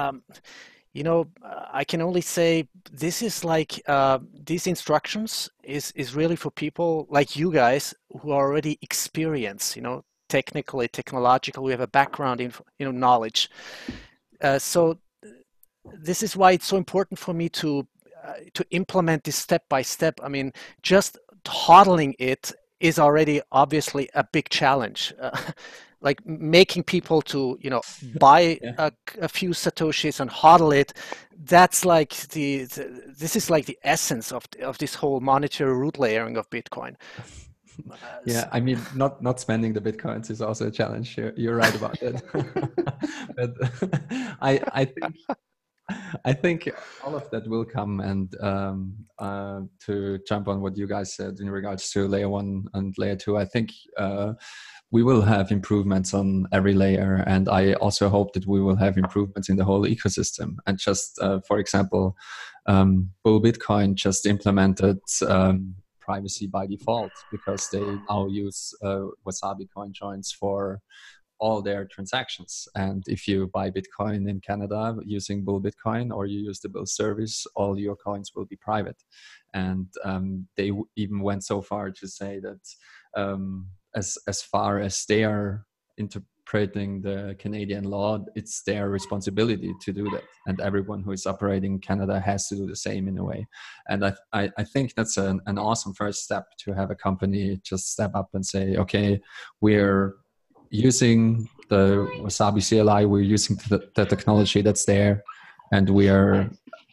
I can only say this is like, these instructions is really for people like you guys who are already experienced, technological, we have a background in, knowledge. So this is why it's so important for me to implement this step by step. I mean, just hodling it is already obviously a big challenge. Like making people to, buy a few Satoshis and hodl it, that's like this is like the essence of this whole monetary root layering of Bitcoin. Yeah, I mean, not spending the Bitcoins is also a challenge. You're right about that. But I think all of that will come. And to jump on what you guys said in regards to layer 1 and layer 2, I think we will have improvements on every layer. And I also hope that we will have improvements in the whole ecosystem. And just, for example, Bull Bitcoin just implemented privacy by default, because they now use Wasabi coin joins for all their transactions. And if you buy Bitcoin in Canada using Bull Bitcoin, or you use the Bull service, all your coins will be private. And they even went so far to say that as far as they are interpreting the Canadian law, it's their responsibility to do that. And everyone who is operating in Canada has to do the same in a way. And I think that's an awesome first step, to have a company just step up and say, okay, we're using the Wasabi CLI, we're using the technology that's there, and we are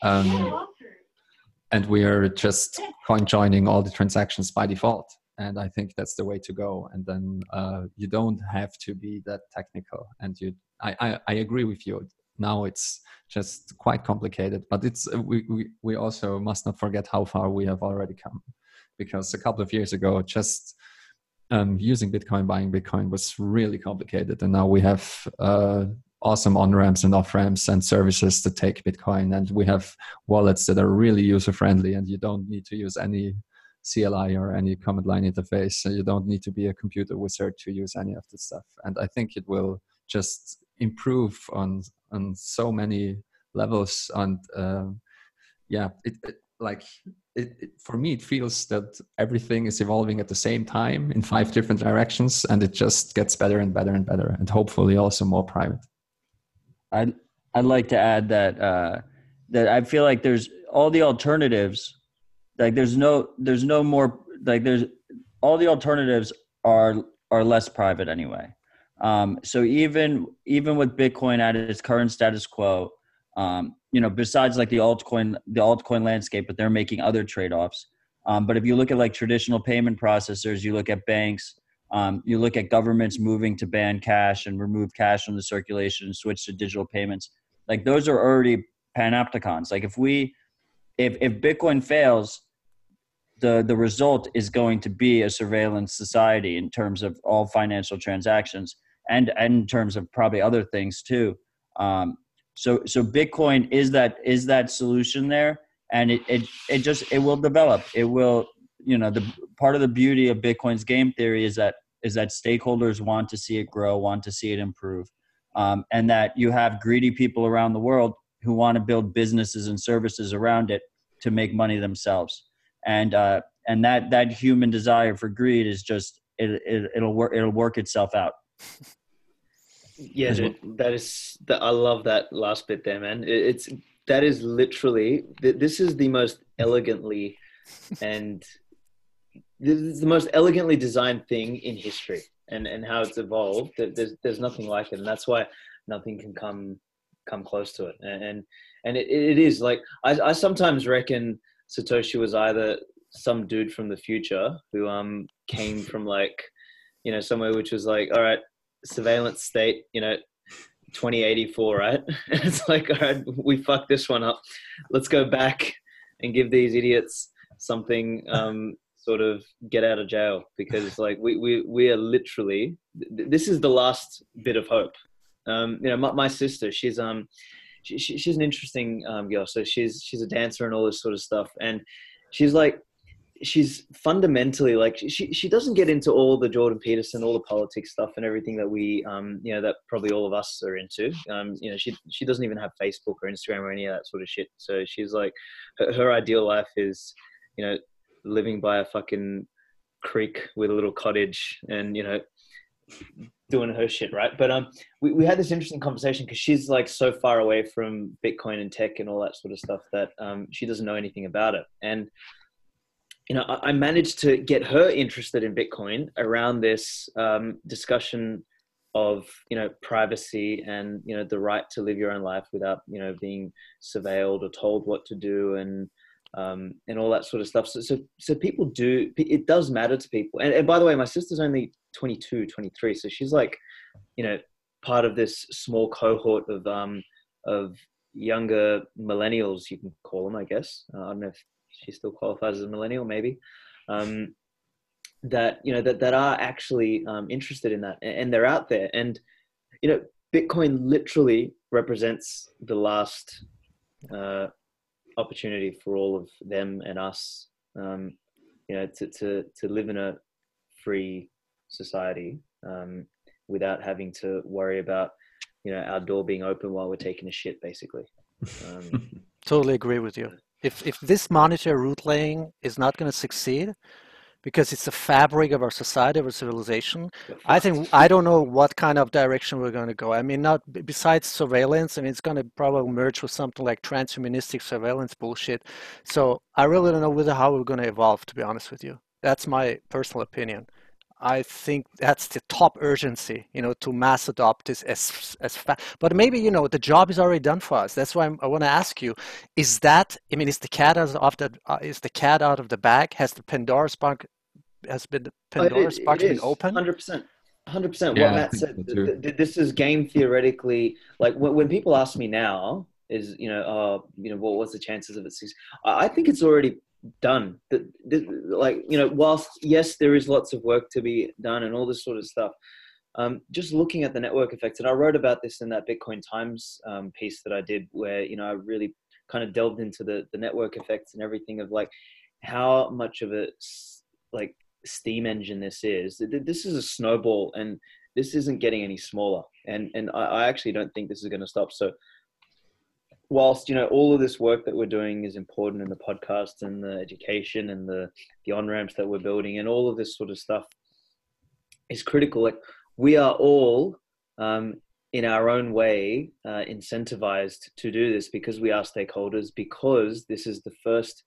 just coin joining all the transactions by default. And I think that's the way to go. And then you don't have to be that technical. And I agree with you. Now it's just quite complicated, but it's we also must not forget how far we have already come, because a couple of years ago, just using Bitcoin, buying Bitcoin was really complicated. And now we have awesome on-ramps and off-ramps and services to take Bitcoin. And we have wallets that are really user-friendly, and you don't need to use any CLI or any command line interface. So you don't need to be a computer wizard to use any of this stuff. And I think it will just improve on so many levels. And for me, it feels that everything is evolving at the same time in 5 different directions, and it just gets better and better and better, and hopefully also more private. I'd like to add that that I feel like there's all the alternatives. Like there's no more, like there's all the alternatives are less private anyway. So even with Bitcoin at its current status quo, besides like the altcoin landscape, but they're making other trade-offs. But if you look at like traditional payment processors, you look at banks, you look at governments moving to ban cash and remove cash from the circulation and switch to digital payments, like those are already panopticons. Like if Bitcoin fails, the result is going to be a surveillance society in terms of all financial transactions and in terms of probably other things too. So Bitcoin is that solution there, and it will develop. It will, the part of the beauty of Bitcoin's game theory is that stakeholders want to see it grow, want to see it improve, and that you have greedy people around the world who want to build businesses and services around it to make money themselves. And that human desire for greed is just it'll work itself out. Yeah, dude, I love that last bit there, man. That is literally, this is the most elegantly and this is the most elegantly designed thing in history, and how it's evolved. There's nothing like it, and that's why nothing can come close to it. And it is like, I sometimes reckon Satoshi was either some dude from the future who came from like, somewhere which was like, all right, surveillance state, 2084, right? And it's like, all right, we fucked this one up. Let's go back and give these idiots something, sort of get out of jail, because like we are literally, this is the last bit of hope. My sister, she's an interesting girl. So she's a dancer and all this sort of stuff, and she's fundamentally like, she doesn't get into all the Jordan Peterson, all the politics stuff and everything that we that probably all of us are into. She doesn't even have Facebook or Instagram or any of that sort of shit. So she's like, her ideal life is living by a fucking creek with a little cottage and doing her shit, right? But we had this interesting conversation because she's like so far away from Bitcoin and tech and all that sort of stuff that she doesn't know anything about it. And I managed to get her interested in Bitcoin around this discussion of privacy and the right to live your own life without being surveilled or told what to do and all that sort of stuff. So people do, it does matter to people. And by the way, my sister's only 22, 23. So she's like, part of this small cohort of younger millennials, you can call them, I guess. I don't know if she still qualifies as a millennial, maybe. That that are actually interested in that, and they're out there. And Bitcoin literally represents the last opportunity for all of them and us, to live in a free society without having to worry about our door being open while we're taking a shit, basically. Totally agree with you. If this monetary root laying is not going to succeed, because it's the fabric of our society, of our civilization, I don't know what kind of direction we're going to go. I mean, not besides surveillance. I mean, it's going to probably merge with something like transhumanistic surveillance bullshit. So I really don't know how we're going to evolve, to be honest with you. That's my personal opinion. I think that's the top urgency, to mass adopt this as fast. But maybe, the job is already done for us. That's why I want to ask you: is the cat out of the bag? Has the Pandora's box been open? 100%. 100%. Yeah, What Matt said. This is game theoretically. Like when people ask me now, what's the chances of it? I think it's already done. Whilst yes, there is lots of work to be done and all this sort of stuff, just looking at the network effects, and I wrote about this in that Bitcoin Times piece that I did, where I really kind of delved into the network effects and everything of like how much of a like steam engine this is. This is a snowball, and this isn't getting any smaller, and I actually don't think this is going to stop. So whilst all of this work that we're doing is important, in the podcast and the education and the on-ramps that we're building and all of this sort of stuff is critical, like we are all in our own way incentivized to do this, because we are stakeholders, because this is the first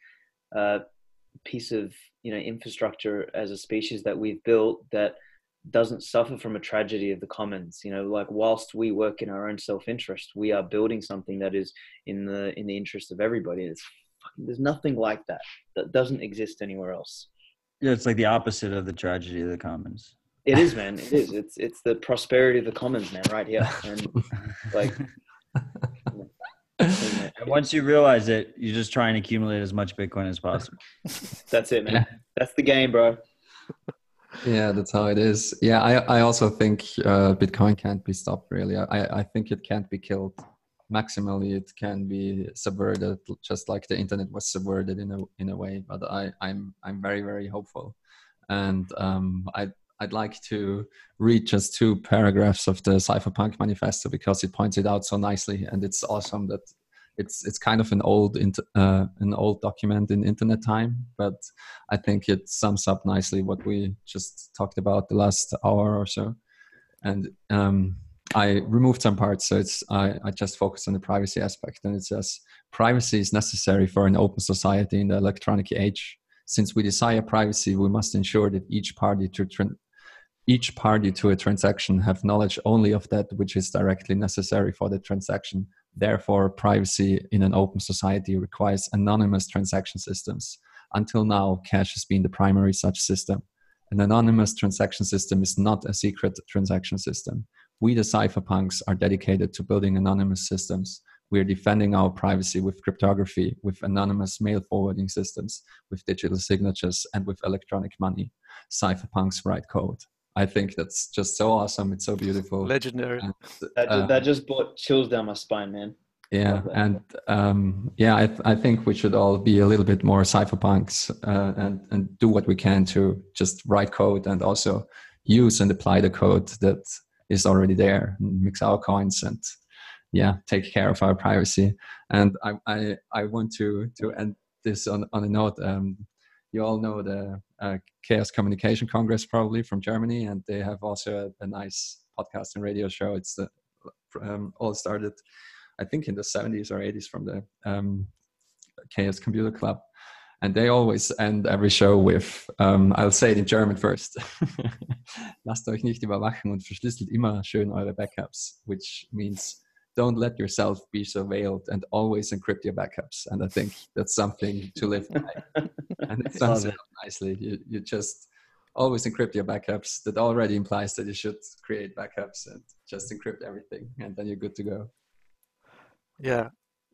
piece of infrastructure as a species that we've built that doesn't suffer from a tragedy of the commons. Like whilst we work in our own self-interest, we are building something that is in the interest of everybody. There's nothing like that doesn't exist anywhere else. Yeah, it's like the opposite of the tragedy of the commons. It is, man. It is. It's the prosperity of the commons, man, right here. And like, and once you realize it, you just try and accumulate as much Bitcoin as possible. That's it, man. Yeah. That's the game, bro. Yeah, that's how it is. Yeah, I also think Bitcoin can't be stopped, really. I think it can't be killed. Maximally, it can be subverted, just like the internet was subverted in a way. But I'm very, very hopeful. And I'd like to read just 2 paragraphs of the Cypherpunk Manifesto, because it points it out so nicely, and it's awesome that it's kind of an old document in internet time, but I think it sums up nicely what we just talked about the last hour or so. And I removed some parts, so I just focused on the privacy aspect. And it says, privacy is necessary for an open society in the electronic age. Since we desire privacy, we must ensure that each party to a transaction have knowledge only of that which is directly necessary for the transaction. Therefore, privacy in an open society requires anonymous transaction systems. Until now, cash has been the primary such system. An anonymous transaction system is not a secret transaction system. We, the cypherpunks, are dedicated to building anonymous systems. We are defending our privacy with cryptography, with anonymous mail forwarding systems, with digital signatures, and with electronic money. Cypherpunks write code. I think that's just so awesome. It's so beautiful. Legendary. And, that just brought chills down my spine, man. Yeah, and I think we should all be a little bit more cypherpunks and do what we can to just write code and also use and apply the code that is already there, mix our coins, and take care of our privacy. And I want to end this on a note. You all know the Chaos Communication Congress, probably, from Germany, and they have also a nice podcast and radio show. It's all started, I think, in the 70s or 80s from the Chaos Computer Club. And they always end every show with, I'll say it in German first. Lasst euch nicht überwachen und verschlüsselt immer schön eure Backups, which means don't let yourself be surveilled and always encrypt your backups. And I think that's something to live by. And it sums it up nicely. You just always encrypt your backups. That already implies that you should create backups and just encrypt everything. And then you're good to go. Yeah.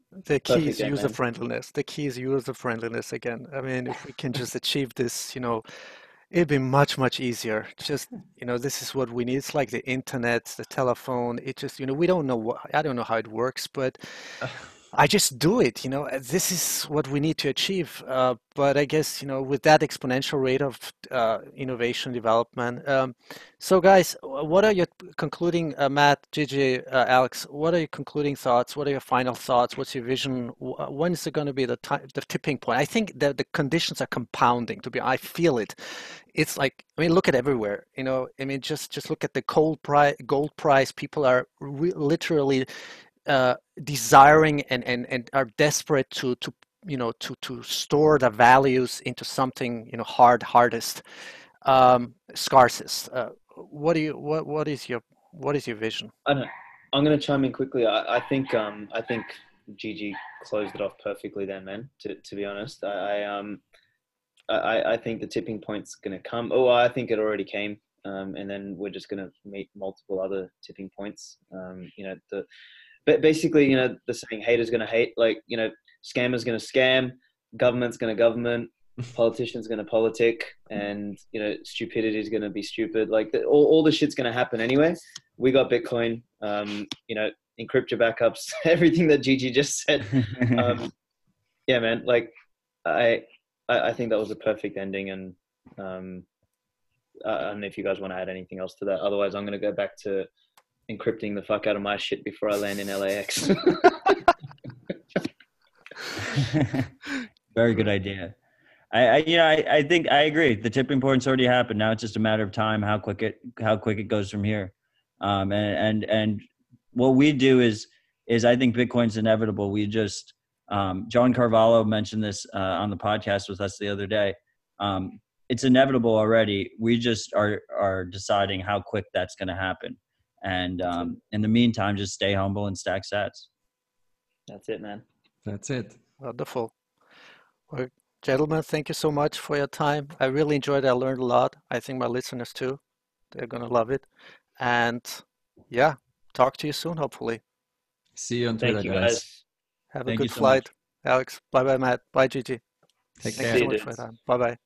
The key Perfect is end, user man. friendliness. The key is user friendliness again. I mean, if we can just achieve this, it'd be much, much easier. Just, this is what we need. It's like the internet, the telephone. It just, we don't know I don't know how it works, but I just do it, this is what we need to achieve. But I guess, with that exponential rate of innovation development. So guys, what are your concluding, Matt, Gigi, Alex, what are your concluding thoughts? What are your final thoughts? What's your vision? When is it going to be the tipping point? I think that the conditions are compounding I feel it. It's like, I mean, look at everywhere, I mean, just look at the gold price. People are literally desiring and are desperate to store the values into something hardest, scarcest. What is your vision? I don't know. I'm going to chime in quickly. I think Gigi closed it off perfectly then, man. To be honest, I think the tipping point's going to come. Oh, I think it already came, and then we're just going to meet multiple other tipping points. But basically, the saying haters going to hate, like, scammers going to scam, government's going to government, politicians going to politic, and, stupidity is going to be stupid. Like all the shit's going to happen anyway. We got Bitcoin, encrypt your backups, everything that Gigi just said. Yeah, man, like I think that was a perfect ending. And I don't know if you guys want to add anything else to that. Otherwise, I'm going to go back to encrypting the fuck out of my shit before I land in LAX. Very good idea. I think I agree. The tipping point's already happened. Now it's just a matter of time, how quick it goes from here. And what we do is I think Bitcoin's inevitable. We just John Carvalho mentioned this on the podcast with us the other day. It's inevitable already. We just are deciding how quick that's going to happen. And in the meantime, just stay humble and stack sats. That's it, man. That's it. Wonderful. Well, gentlemen, thank you so much for your time. I really enjoyed it. I learned a lot. I think my listeners too. They're going to love it. And yeah, talk to you soon, hopefully. See you on Twitter, Thank you, guys. guys. Have a Thank good you so flight. much. Alex, bye-bye, Matt. Bye, Gigi. Take Thank care. you See so you, much for your dudes. time. Bye-bye.